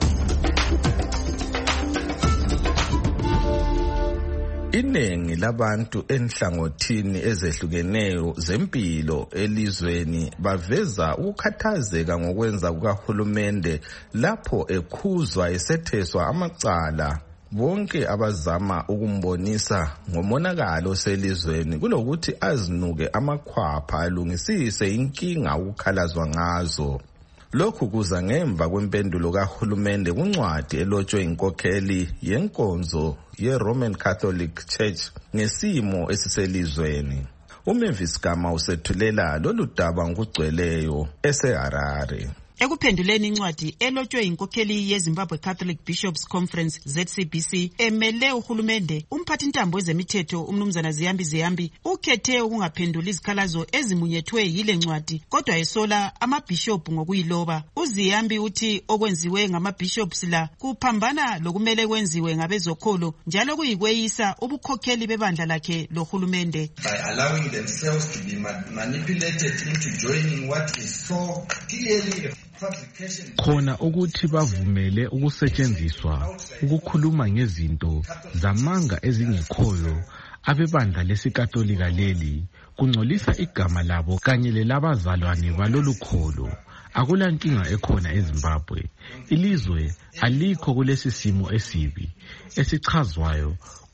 Iningi labantu enhlangothini ezehlukeneyo zempilo elizweni baveza ukukhathazeka ngokwenza kukahulumende lapho ekhuzwa esetheswa amacala bonke abazama ukumbonisa ngomonakalo selizweni kulokuthi azinuke amakhwapha alungisise inkinga ukukhalazwa ngazo. Lokhu kuza ngemva kwempendulo kahulumende kuncwadi elotshwe inkokheli yenkonzo ye-Roman Catholic Church ngesimo esiselizweni. uMavis Gama usethulela lolu daba ngokugcweleyo eseHarare. Ekuphenduleni incwadi elotshwe inkokheli yeZimbabwe Catholic Bishops Conference Z C B C emele uhulumende, umphathintambo wezemithetho umnumzana Ziyambi Ziyambi ukhethe ukungaphenduli izikhalazo ezimunyethwe yile ncwadi kodwa esola amabishop ngokuyiloba. UZiyambi uthi okwenziwe ngamabishops la kuphambana lokumele kwenziwe ngabezokholo njalo kuyikweyisa ubukhokheli bebandla lakhe lohulumende. By allowing themselves to be manipulated into joining what is so clearly khona ukuthi bavumele ukusetshenziswa ukukhuluma ngezinto zamanga ezingekhoyo abebandla lesikatolika leli kungcolisa igama labo kanye lelabazalwane balolukholo. Akulankinga ekhona eZimbabwe. Ilizwe alikho kulesi simo esibi esichazwayo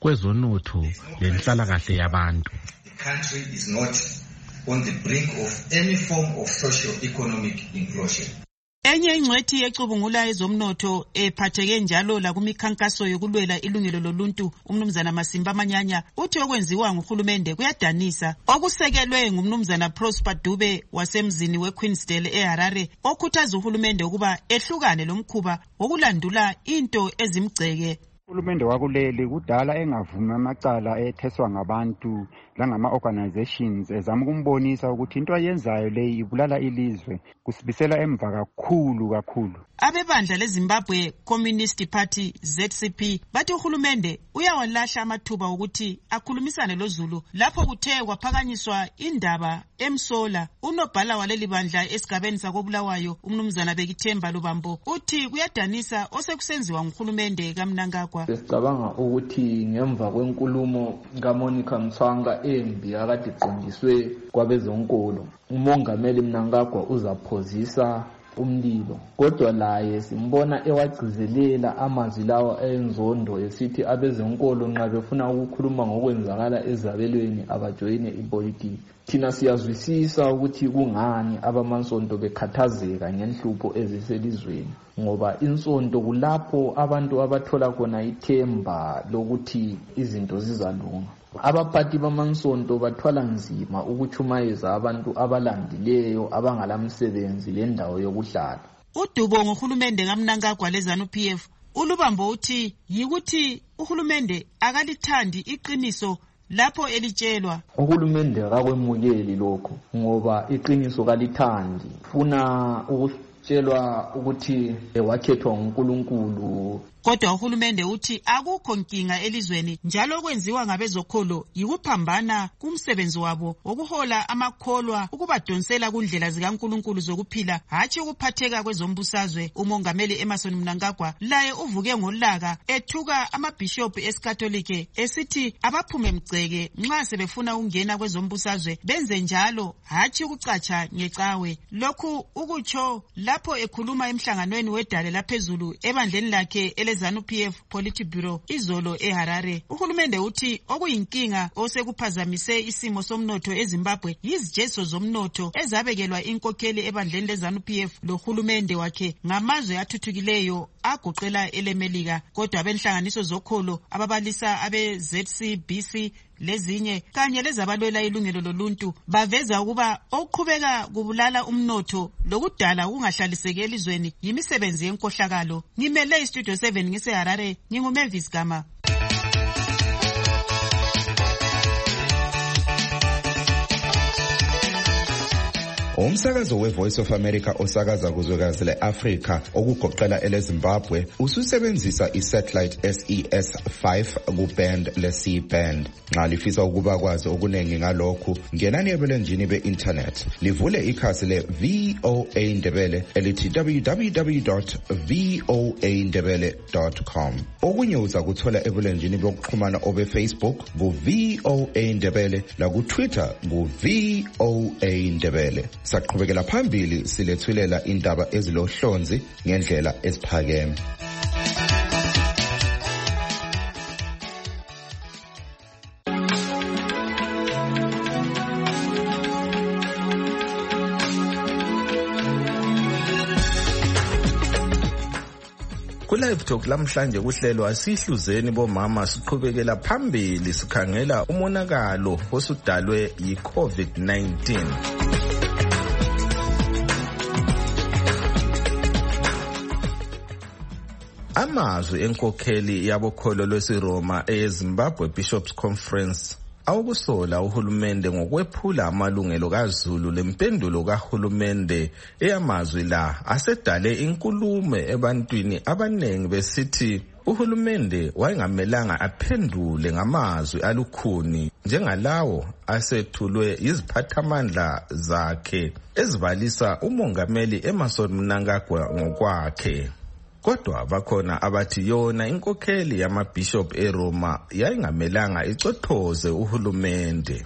kwezonotho lenhlalakahle yabantu. The country is not on the brink of any form of socio-economic inclusion. Enye ingcwethi ecubungula ezomnotho ephatheke njalo la kumikhankaso yokulwela ilungelo loluntu umnumzana Masimba Manyanya uthi okwenziwa nguhulumende kuyadanisa okusekelwe ngumnumzana Prosper Dube wasemzini weQueensdale eHarare okhuthaza uhulumende ukuba ehlukane lomkhuba wokulandula into ezimgceke. Uhulumende wakuleli kudala engavumi amacala etheswa ngabantu langama-organizations ezama ukumbonisa ukuthi into ayenzayo leyi ibulala ilizwe kusibisela emva kakhulu kakhulu. Abebandla leZimbabwe Communist Party Z C P bathi uhulumende uyawalahla amathuba ukuthi akhulumisane loZulu lapho kuthe kwaphakanyiswa indaba emsola. Unobhala waleli bandla esigabeni sakobulawayo umnumzana Bekithemba Lubambo uthi kuyadanisa osekusenziwa nguhulumende kaMnangagwa. Sicabanga ukuthi ngemva kwenkulumo kaMonica Mthwanga embi akade iqondiswe kwabezonkolo umongameli Mnangagwa uzaphozisa umlilo, kodwa laye simbona ewagcizelela amazwi lawa enzondo esithi abezonkolo nxa befuna ukukhuluma ngokwenzakala ezabelweni abajoyine ipolitiki. Thina siyazwisisa ukuthi kungani abamansonto bekhathazeka ngenhlupho eziselizweni, ngoba insonto kulapho abantu abathola khona ithemba lokuthi izinto zizalunga. Abaphathi bamansonto bathwala nzima ukuchumayeza abantu abalandileyo abangalamsebenzi lendawo yokuhlala. Udubo ngohulumende kaMnangagwa leZanu P F uLubambo uthi yikuthi uhulumende akalithandi iqiniso lapho elitshelwa. Uhulumende akakwemukeli lokho ngoba iqiniso kalithandi, funa ukutshelwa ukuthi wakhethwa nguNkulunkulu. Kodwa uhulumende uthi akukho nkinga elizweni njalo kwenziwa ngabezokholo yikuphambana kumsebenzi wabo wokuhola amakholwa ukubadonsela kundlela zikaNkulunkulu zokuphila hatshi ukuphatheka kwezombusazwe. Umongameli Emerson Mnangagwa laye uvuke ngolaka ethuka amabhishophu esikatolike esithi abaphume mgceke nxa sebefuna ukungena kwezombusazwe benze njalo hatshi ukucatsha ngecawe. Lokhu ukutsho lapho ekhuluma emhlanganweni wedale laphezulu ebandleni lakhe ZANU P F Politburo izolo eHarare. Uhulumende uthi okuyinkinga osekuphazamise isimo somnotho eZimbabwe yizijezo zomnotho ezabekelwa inkokheli ebandleni leZANU P F lohulumende wakhe ngamazwe athuthukileyo agoqela elemelika. Kodwa abenhlanganiso zokholo ababalisa abe Z C B C lezinye kanye lezabalwela ilungelo loluntu baveza ukuba okuqhubeka kubulala umnotho lokudala ukungahlaliseki elizweni yimisebenzi yenkohlakalo. Ngimele iStudio seven ngiseHarare, nginguMavis Gama. Umsakazo weVoice of America osakaza kuzwekazi leAfrika okugoqela eleZimbabwe ususebenzisa isatellite S E S five kuband le-C band. Nxa lifisa ukuba kwazi okunengi ngalokhu, ngenani ebulenjini be-internet livule ikhasi le-V O A Ndebele elithi w w w dot v o a ndebele dot com. Okunye uza kuthola ebulenjini bokuxhumana obe-Facebook ku-V O A Ndebele laku-Twitter ku-V O A Ndebele. Saqhubekela phambili silethulela indaba ezilohlonzi ngendlela eziphakeme. Ku-Live Talk lamhlanje kuhlelo asihluzeni bomama siqhubekela phambili sikhangela umonakalo osudalwe yi-COVID nineteen. Amazwi enkokheli yabokholo lwesiRoma eZimbabwe Bishops Conference awukusola uhulumende ngokwephula amalungelo kaZulu lempendulo kahulumende eyamazwi la asedale inkulumo ebantwini abanengi besithi uhulumende wayengamelanga aphendule ngamazwi alukhuni njengalawo asethulwe iziphathamandla zakhe ezibalisa umongameli Emerson Mnangagwa ngokwakhe. Kodwa bakhona abathi yona inkokheli yamabishop eRoma yayingamelanga icothoze uhulumende.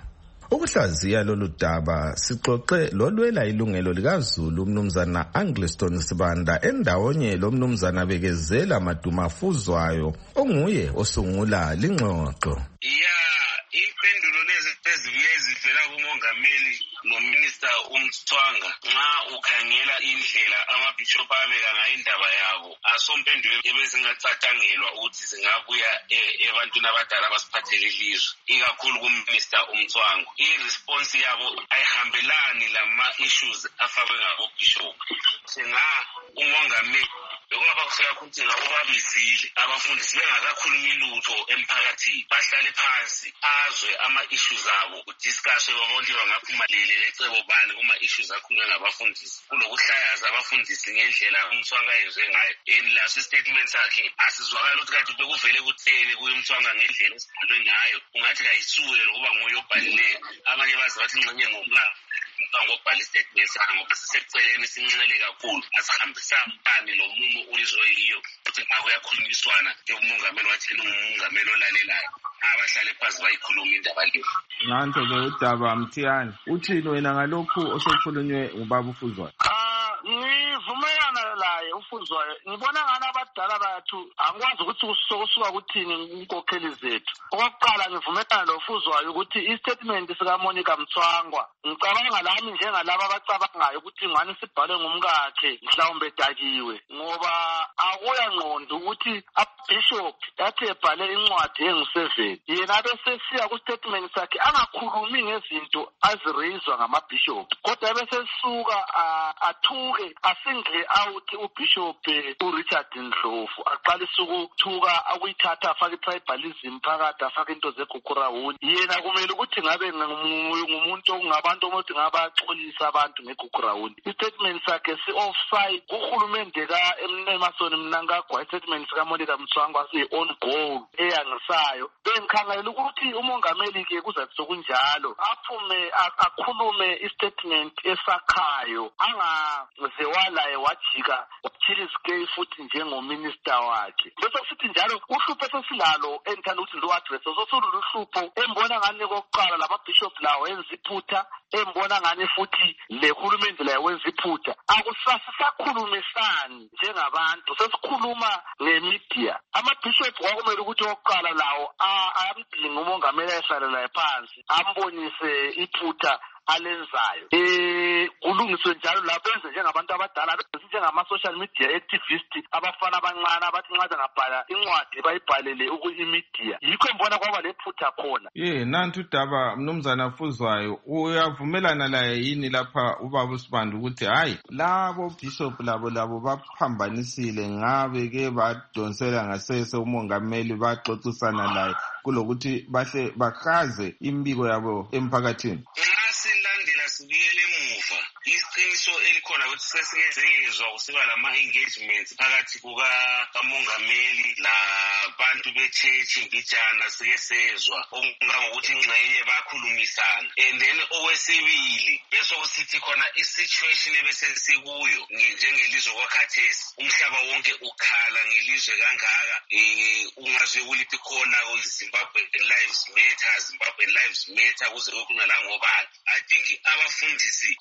Ukuhlaziya lolu daba sixoxe lolwela ilungelo likaZulu umnumzana Angliston Sibanda endawonye lo mnumzana Bekezela Madumafuzwayo onguye osungula lingxoxo. Yeah, impendulo lezi ezibuye zivela kumongameli nominister uMthwanga nxa ukhangela indlela amabishop abeka ngayo indaba yabo asompendulo ebezingacatshangelwa ukuthi singabuya ebantwini abadala abasiphathele ilizwe ikakhulu kuminister uMthwanga. I-response yabo ayihambelani lama issues afakwe ngabo bishop. Singa umongameli Lokho bakufika ukuthi ngabo babizile abafundisi bengakakhuluma ilutho emphakathini bahlale phansi azwe ama issues abo udiscuss bonke bangaphumelele lecebo bani kuma issues akhulunywa ngabafundisi kulokuhlayaza abafundisi ngendlela uMthwanga yenze ngayo in last statement sakhe asizwakala ukuthi kade bekuvele kuthele kuyiMthwanga ngendlela esibhalwe ngayo ungathi kayisule lokuba nguye obhalileyo abanye bazi bathi ngxenye ngomlando ngobhala istatement sakhe ngoba siseceleni sincinele kakhulu asihambisani nomumo ulizoyiyo ukuthi akuyakhulunyiswana njengomongameli wathi umongameli olalelayo abahlale phansi bayikhuluma indaba le. Nanto ke udaba Mthiyane uthini wena ngalokhu osokhulunywe ubaba uFuzwayo? Ngivumelana laye uFuzwayo ngibona ngana abadala bathu angikwazi ukuthi kusuka kuthini inkokheli zethu. Okokuqala ngivumelana noFuzwayo ukuthi istatement sika Monica Mthwangwa ngicabanga lami njengalabo abacabangayo ukuthi ngani sibhalwe ngumkakhe mhlawumbe dakiwe ngoba akuya ngqondo ukuthi abishop yathi ebhale incwadi engu-seven yena bese siya ku statement sakhe angakhulumi ngezinto azireyizwa ngamabishop kodwa bese suka athuke asingle out ubishop uRichard Ndlovu aqalisa ukuthuka akuyithatha afake itribalism phakathi afake into zeGugurawuni yena kumele ukuthi ngabe ngumuntu ongabantu omuthi ngabaxolisa abantu ngeGugurawuni. Istatement sakhe si offside kuhulumende ka eMnemasoni Mnangagwa istatement sika Monica Mthwangwa si on goal eyangisayo bengikhangela ukuthi umongameli ke kuzathi sokunjalo aphume akhulume istatement esakhayo angazewalaye wajika wathiliske futhi njengominister wakhe bese sithi njalo uhlupho sesilalo enthanda ukuthi lo address sosululu uhlupho embona ngani kokuqala laba bishop lawo enza iphutha embona ngani futhi le hulumende la wenza iphutha akusasisakhulumisani njengabantu sesikhuluma ngemedia ama-bishop kwakumele ukuthi okokuqala lawo ayamdinga umongameli ayehlale laye phansi ambonise iphutha alenzayo eh kulungiswe njalo lapho benze njengabantu abadala benze njengama-social media activist abafana abancane abathi nxa ngabhala incwadi bayibhalele ku-media yikho mbona kwaba lephutha khona. Ye nantu udaba mnumzana Fuzwayo uyavumelana laye yini lapha ubaba uSibanda ukuthi hayi labo bishop labo labo baphambanisile ngabe ke badonsela ngasese umongameli baxoxisana laye kulokuthi bahle bakhaze imbiko yabo emphakathini? Silandela sibuyele emuva iqiniso elikhona ukuthi sesingezizwa kusiba lama-engagements phakathi kukamongameli labantu be-church mbijana sike sezwa okungangokuthi ingxenye bakhulumisana and then okwesibili bese kusithi khona i-situation ebese sikuyo njengelizwe kwakhathesi umhlaba wonke ukhala ngelizwe kangaka um ungaze kuliphi khona Zimbabwe Lives Matter Zimbabwe Lives Matter kuze kukhona la ngobani. I think abafundisi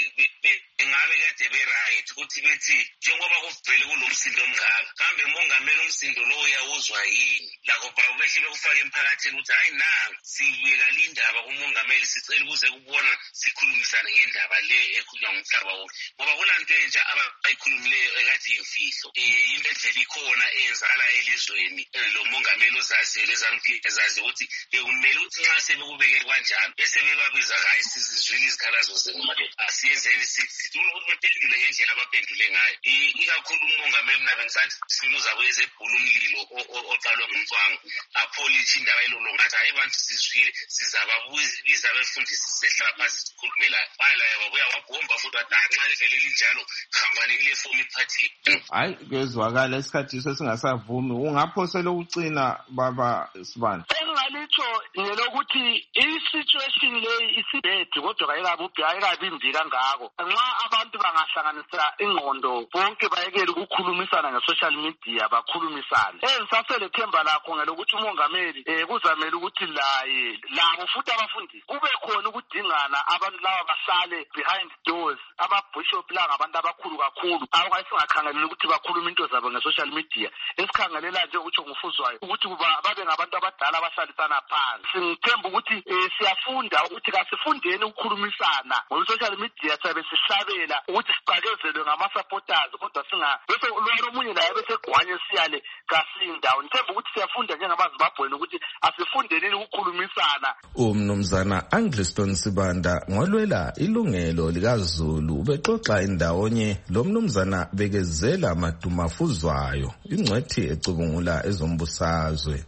engabe kade be-right ukuthi bethi njengoba kuvele kulomsindo omngaka kambe mongameli umsindo lo uyawuzwa yini lakho behle bekufake emphakathini ukuthi hayi nanga sibekala indaba kumongameli sicela ukuze kubona sikhulumisane ngendaba le ekhulunywa ngumhlaba wonke ngoba kulanto entsha abayikhulumileyo ekade yimfihlo um into endlela ikhona eyenzakala elizweni lo mongameli ozaziyo lezanifike zazi ukuthi bekumele ukuthi nxa sebekubeke kanjalo bese bebabiza hayi sizizwile izikhalazo zenu madoda asiyenzeni sithi ukuthi bephendule ngendlela abaphendule ngayo ikakhulu umongameli nabe ngisathi sifuna uzabuye ezebhula umlilo oqalwe ngumthwanga apholishe indaba yilolo ngathi hayi bantu sizwile sizababiza abefundisi sisehlala phansi sikhulume layo hayi laye wabuya wabhomba futhi wathi nxa livele linjalo hambani kule fomu iphathile. Hayi kuyezwakala isikhathi sesingasavumi ungaphosela ukucina baba Sibanda. engingalitsho ngelokuthi i-situation leyi isibhedi kodwa ayikabi imbi kangako. Nxa abantu bangahlanganisa ingqondo bonke bayekele ukukhulumisana nge-social media bakhulumisane. Engisasele themba lakho ngelokuthi umongameli um kuzamele ukuthi laye labo futhi abafundisi kube khona ukudingana abantu laba bahlale behind doors. Ama-bishop la ngabantu abakhulu kakhulu abasingakhangeleli ukuthi bakhuluma into zabo nge-social media. Esikhangelela nje ukuthi ngufuzwayo ukuthi babe ngabantu abadala abahlalisana phansi. Singithemba ukuthi siyafunda ukuthi kasifundeni ukukhulumisana ngo-social media sabe sihlabela ukuthi sicakezelwe ngama-supporters kodwa singa bese lwalo omunye laye bese gwanye siyale kasindawo. Ngithemba ukuthi siyafunda njengamaZimbabweni ukuthi asifundenini ukukhulumisana. Umnumzana Angliston Sibanda ngolwela ilungelo likaZulu ubexoxa indawonye lo mnumzana Bekezela Madumafuzwayo ingcwethi ecubungula ezombusazwe.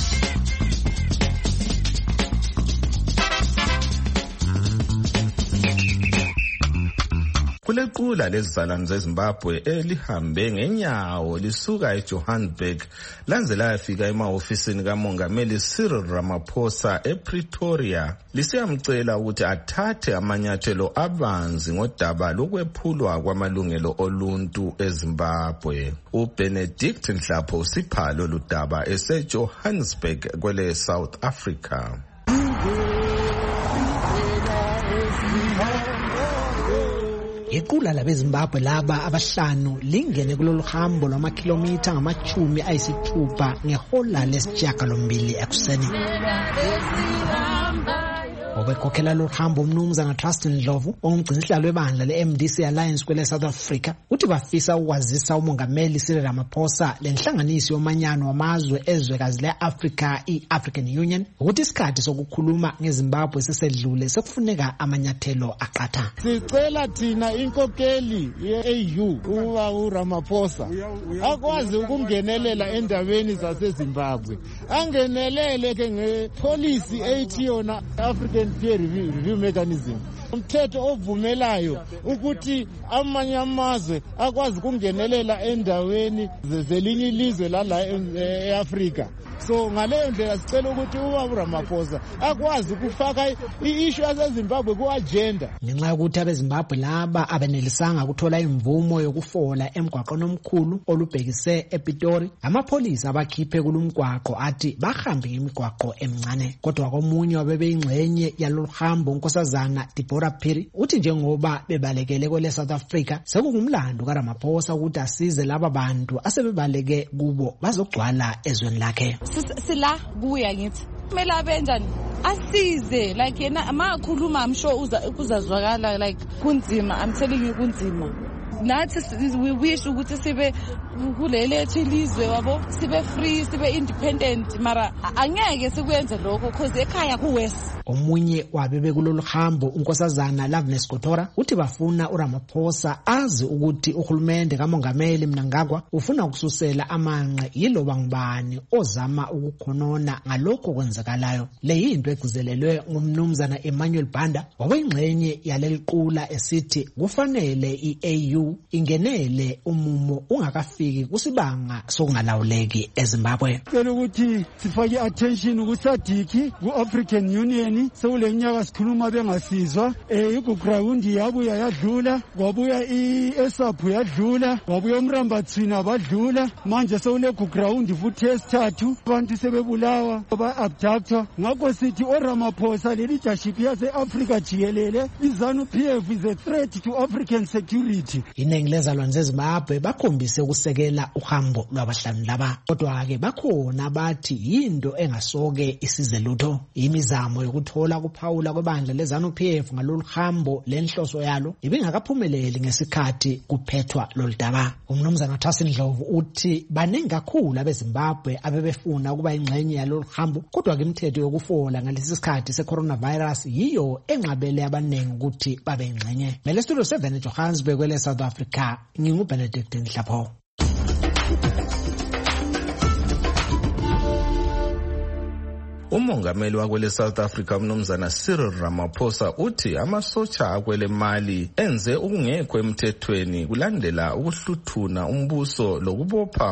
Kulequla lezizalwane zeZimbabwe elihambe ngenyawo lisuka eJohannesburg lanze layafika emahofisini kaMongameli Cyril Ramaphosa ePretoria lisiyamcela ukuthi athathe amanyathelo abanzi ngodaba lokwephulwa kwamalungelo oluntu eZimbabwe. uBenedict Nhlapho usiphalo ludaba eseJohannesburg kwele South Africa. Iqula labeZimbabwe laba abahlanu lingene kulolu hambo lwamakhilomitha ngamachumi ayisithupha ngehola lesishiyagalombili ekuseni. Obekhokhela lo hambo umnumzana Trustin Ndlovu ongumgcinisihlalo webandla le-M D C Alliance kwele South Africa uthi bafisa ukwazisa umongameli Cyril Ramaphosa lenhlanganiso yomanyano wamazwe ezwekazi le-Africa i-African Union ukuthi isikhathi sokukhuluma ngeZimbabwe sesedlule sekufuneka amanyathelo aqatha. Sicela thina inkokeli ye-A U uba uRamaphosa akwazi ukungenelela endabeni zaseZimbabwe, angenelele ke ngepolicy ethi yona African peer review, review mechanism. Umthetho ovumelayo ukuthi amanye amazwe akwazi kungenelela endaweni zelinye ilizwe la eAfrika. So ngaleyo ndlela sicela ukuthi uba uRamaphosa akwazi ukufaka i-issue yaseZimbabwe ku-agenda. Ngenxa yokuthi abeZimbabwe laba abenelisanga ukuthola imvumo yokufola emgwaqweni omkhulu olubhekise ePitori, amapholisa abakhiphe kulumgwaqo athi bahambe ngemigwaqo emncane. Kodwa komunye wabebeyingxenye yalolu hambo unkosazana Deborah Phiri uthi njengoba bebalekele kwele South Africa sekungumlando kaRamaphosa ukuthi asize laba bantu asebebaleke kubo bazogcwala ezweni lakhe. Sila kuya ngithi kumele abenjani asize like yena makhuluma I'm sure uza kuzazwakala like kunzima. I'm telling you kunzima. Nathi we wish ukuthi sibe kulele thilizwe wabo sibe free sibe independent mara angeke sikwenze lokho because ekhaya kuwest. Omunye wabebe kulolu hambo unkosazana Loveness Kotora uthi bafuna uRamaphosa azi ukuthi uhulumende kaMongameli Mnangagwa ufuna ukususela amanqe yiloba ngubani ozama ukukhonona ngalokho kwenzakalayo. Le yinto egcizelelwe ngumnumzana Emmanuel Banda wabeyingxenye yaleliqula esithi kufanele i-A U ingenele umumo ungakafiki kusibanga sokungalawuleki eZimbabwe. Cela ukuthi sifake attention kuSADC ku-African Union sewulenyaka sikhuluma bengasizwa eh iground yabuya yadlula kwabuya iESAP yadlula kwabuya uMrambatsina badlula manje sewule ground futhi esithathu abantu sebebulawa ba-abductor. Ngakho sithi oRamaphosa le leadership yase-Africa jikelele iZANU-P F is a threat to African security. Iningi lezalwane zeZimbabwe bakhombise ukusekela uhambo lwabahlanu laba, kodwa-ke bakhona bathi yinto engasoke isize lutho. Imizamo yokuthola kuphawula kwebandla leZANU-P F ngalolu hambo lenhloso yalo ibingakaphumeleli ngesikhathi kuphethwa lolu daba. Umnumzana Trustin Ndlovu uthi baningi kakhulu abeZimbabwe abebefuna ukuba ingxenye yalolu hambo, kodwa-ke imithetho yokufola ngalesi sikhathi se-coronavirus yiyo enqabele abaningi ukuthi babe ingxenye. Mele studio seven eJohannesburg kwele South Africa, nginguBenedict Nhlapho. Umongameli wakwele South Africa umnumzana Cyril Ramaphosa uthi amasotsha akwele Mali enze ukungekho emthethweni kulandela ukuhluthuna umbuso lokubopha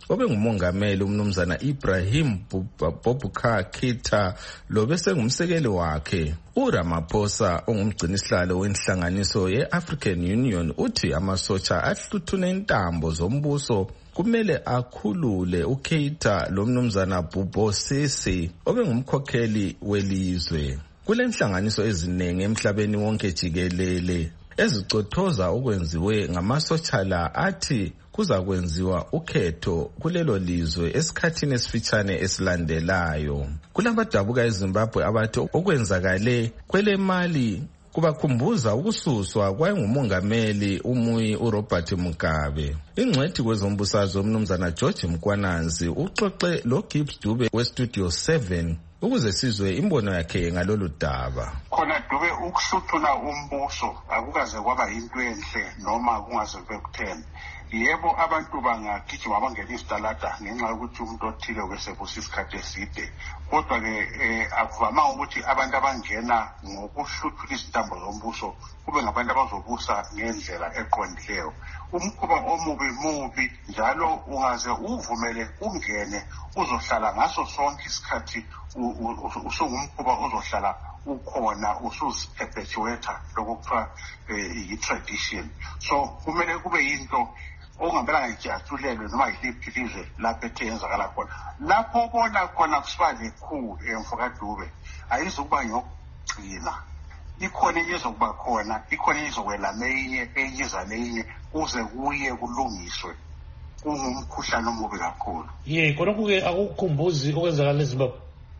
obengumongameli umnumzana Ibrahim Boubacar Keita lo bese ngumsekeli wakhe. uRamaphosa ongumgcinisihlalo wenhlanganiso ye-African Union uthi amasotsha ahluthune intambo zombuso kumele akhulule uKeita lo mnumzana Bobosisi obengumkhokheli welizwe. Kule nhlanganiso eziningi emhlabeni wonke jikelele ezicothoza okwenziwe ngamasotsha la athi kuza kwenziwa ukhetho kulelo lizwe esikhathini esifitshane esilandelayo. Kulabadabuka eZimbabwe abathi okwenzakale kwele mali kubakhumbuza ukususwa kwayengumongameli umuyi uRobert Mugabe. Ingcwethi kwezombusazwe umnumzana George Mkwananzi uxoxe lo Gibbs Dube weStudio seven ukuze sizwe imbono yakhe ngalolu daba. Khona Dube ukuhluthuna umbuso akukaze kwaba into enhle noma kungaze bekutheni. Yebo abantu bangagijima abangena isitalada ngenxa yokuthi umuntu othile wesebusa isikhathi eside, kodwa ke akuvama ukuthi abantu abangena ngokuhluthuna izintambo zombuso kube ngabantu abazobusa ngendlela eqondileyo. Umkhuba omubi mubi njalo ungaze uvumele ungene uzohlala ngaso sonke isikhathi usungumkhuba uzohlala ukhona usuziperpetuator lokuthiwa i-tradition. So kumele kube yinto ongambela ngijatulelwe noma yiliphi lapho ethe yenzakala khona. Lapho bona khona kusiba lekhulu emfokadube ayizukuba ngiyokugcina. Ikhona izokuba khona, ikhona izokwela nenye eyiza nenye kuze kuye kulungiswe. Kungumkhuhlane omubi kakhulu. Ye, khona kuke akukhumbuzi okwenzakala eZimbabwe.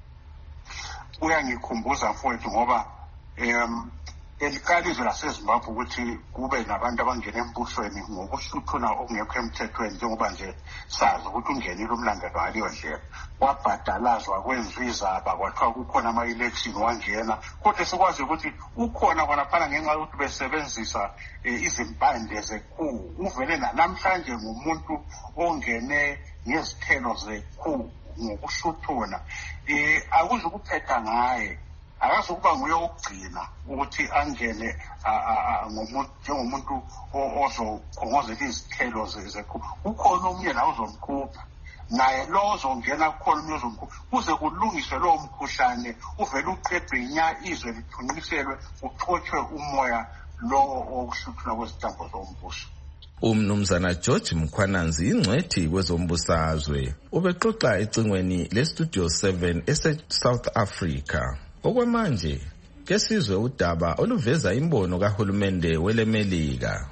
Uyangikhumbuza mfowethu ngoba em elikalizwe laseZimbabwe ukuthi kube nabantu abangena embusweni ngokuhluthuna okungekho emthethweni njengoba nje sazi ukuthi ungenile umlandelo ngaleyo ndlela. Wabhadalazwa kwenziwa izaba kwathiwa kukhona ama-election wangena, kodwa sikwazi ukuthi ukhona khona phana ngenxa yokuthi besebenzisa izimpande zekhu. Uvele namhlanje ngumuntu ongene ngezithelo zekhu ngokuhluthuna. Akuze ukuphetha ngaye, akazokuba nguye ukugcina ukuthi angene ngomuntu njengomuntu ozokhongozela izithelo zekhu. Ukhona omnye la uzomkhupha naye lo ozongena kukhona omnye ozomkhupha kuze kulungiswe lowo mkhuhlane uvele uqedwe inya izwe lithunqiselwe uxothwe umoya lo okuhluthuna kwezitambo zombuso. Umnumzana George Mkwananzi ingcwethi kwezombusazwe ubexoxa ecingweni leStudio seven ese-South Africa. Okwamanje ke sizwe udaba oluveza imbono kahulumende welemelika.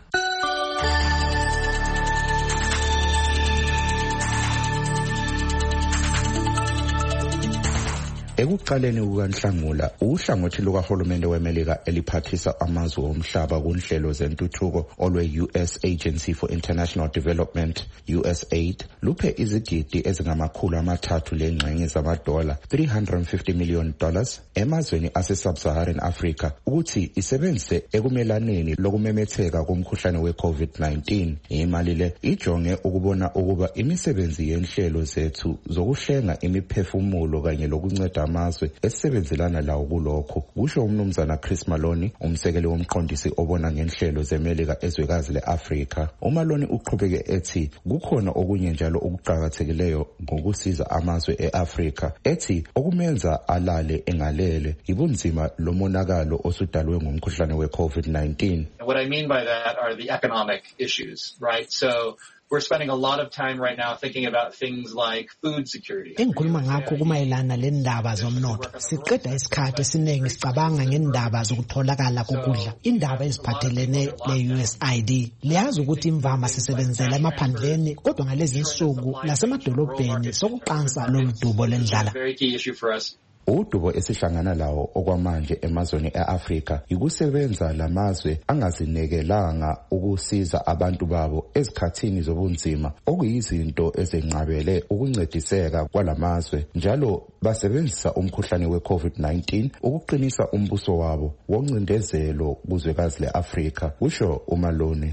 Ekuqaleni kukaNhlangula uhlangothi lukahulumende weMelika eliphathisa amazwe omhlaba kunhlelo zentuthuko olwe-U S Agency for International Development U S A I D luphe izigidi ezingamakhulu amathathu lengxenye zamadola three hundred fifty million dollars emazweni ase-Sub-Saharan Africa ukuthi isebenzise ekumelaneni lokumemetheka komkhuhlane we-COVID nineteen. Imali le ijonge ukubona ukuba imisebenzi yenhlelo zethu zokuhlenga imiphefumulo kanye lokunceda amazwe esisebenzelana lawo kulokho, kusho umnumzana Chris Maloney, umsekeli womqondisi obona ngenhlelo zeMelika ezwekazi le-Afrika. uMaloney uqhubeke ethi kukhona okunye njalo okuqhakathekileyo ngokusiza amazwe e-Afrika, ethi okumenza alale engalele ibunzima lomonakalo osudalwe ngumkhuhlane we-COVID nineteen. What I mean by that are the economic issues, right? So we're spending a lot of time right now thinking about things like food security. Engikhuluma ngakho kumayelana lendaba zomnotho. Siqeda isikhathi esiningi sicabanga ngendaba zokutholakala kokudla. Indaba eziphathelene le-U S A I D. Liyazi ukuthi imvama sisebenzela emaphandleni kodwa ngalezi insuku lasemadolobheni sokuqansa lolu dubo lendlala. Very key issue for us. Udubo esihlangana lawo okwamanje emazweni e-Afrika yikusebenza lamazwe angazinekelanga ukusiza abantu babo ezikhathini zobunzima okuyizinto ezenqabele ukuncediseka kwalamazwe, njalo basebenzisa umkhuhlane we-COVID nineteen ukuqinisa umbuso wabo woncindezelo kuzwekazi le-Afrika, kusho uMalone.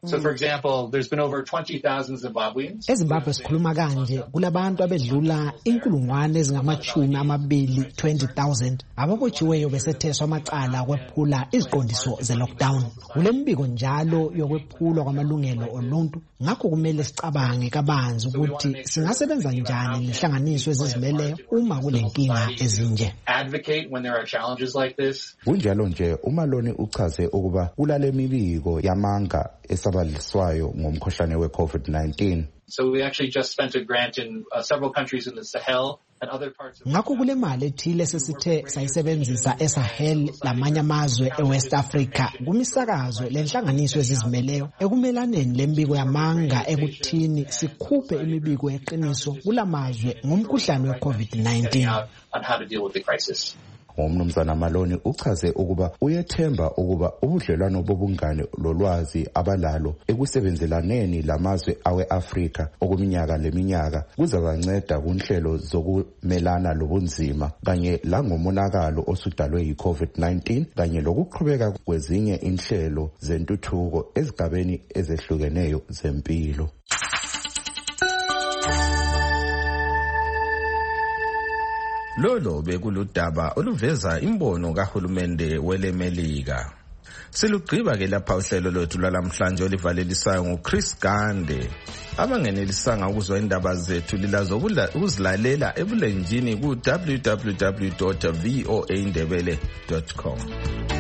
So for example, there's been over twenty thousand Zimbabweans. eZimbabwe sikhuluma kanje kulabantu abedlula inkulungwane ezingamachumi amabili twenty thousand ababotshiweyo besetheswa amacala kwephula iziqondiso ze-lockdown. Kule mbiko njalo yokwephulwa kwamalungelo oluntu ngakho kumele sicabange kabanzi ukuthi singasebenza njani lihlanganiswe ezizimeleyo uma kulenkinga ezinje. Advocate when there are challenges like this. Kunjalo nje uMaloni uchaze ukuba kulale mibiko yamanga esabaliswayo ngomkhohlane we-COVID nineteen. So we actually just spent a grant in uh, several countries in the Sahel and other parts of ngakho kule mali ethile sesithe sayisebenzisa eSahel lamanye amazwe eWest Africa kumisakazo lenhlanganiso ezizimeleyo ekumelaneni lembiko yamanga ekuthini sikhuphe imibiko yeqiniso kulamazwe ngomkhuhlane weCovid nineteen. on how to deal with the crisis. Umnumzana Maloni uchaze ukuba uyethemba ukuba ubudlelwano bobungane lolwazi abalalo ekusebenzelaneni lamazwe awe-Afrika okuminyaka leminyaka kuzabanceda kunhlelo zokumelana lobunzima kanye langomonakalo osudalwe yi-COVID nineteen kanye lokuqhubeka kwezinye inhlelo zentuthuko ezigabeni ezehlukeneyo zempilo. Lolo bekuludaba oluveza imbono kahulumende welemelika. Silugqiba ke lapha uhlelo lwethu lwalamhlanje olivalelisayo nguChris Gande. Abangenelisanga ukuzwa indaba zethu lilazo ukuzilalela ebulenjini ku w w w dot voa indebele dot com.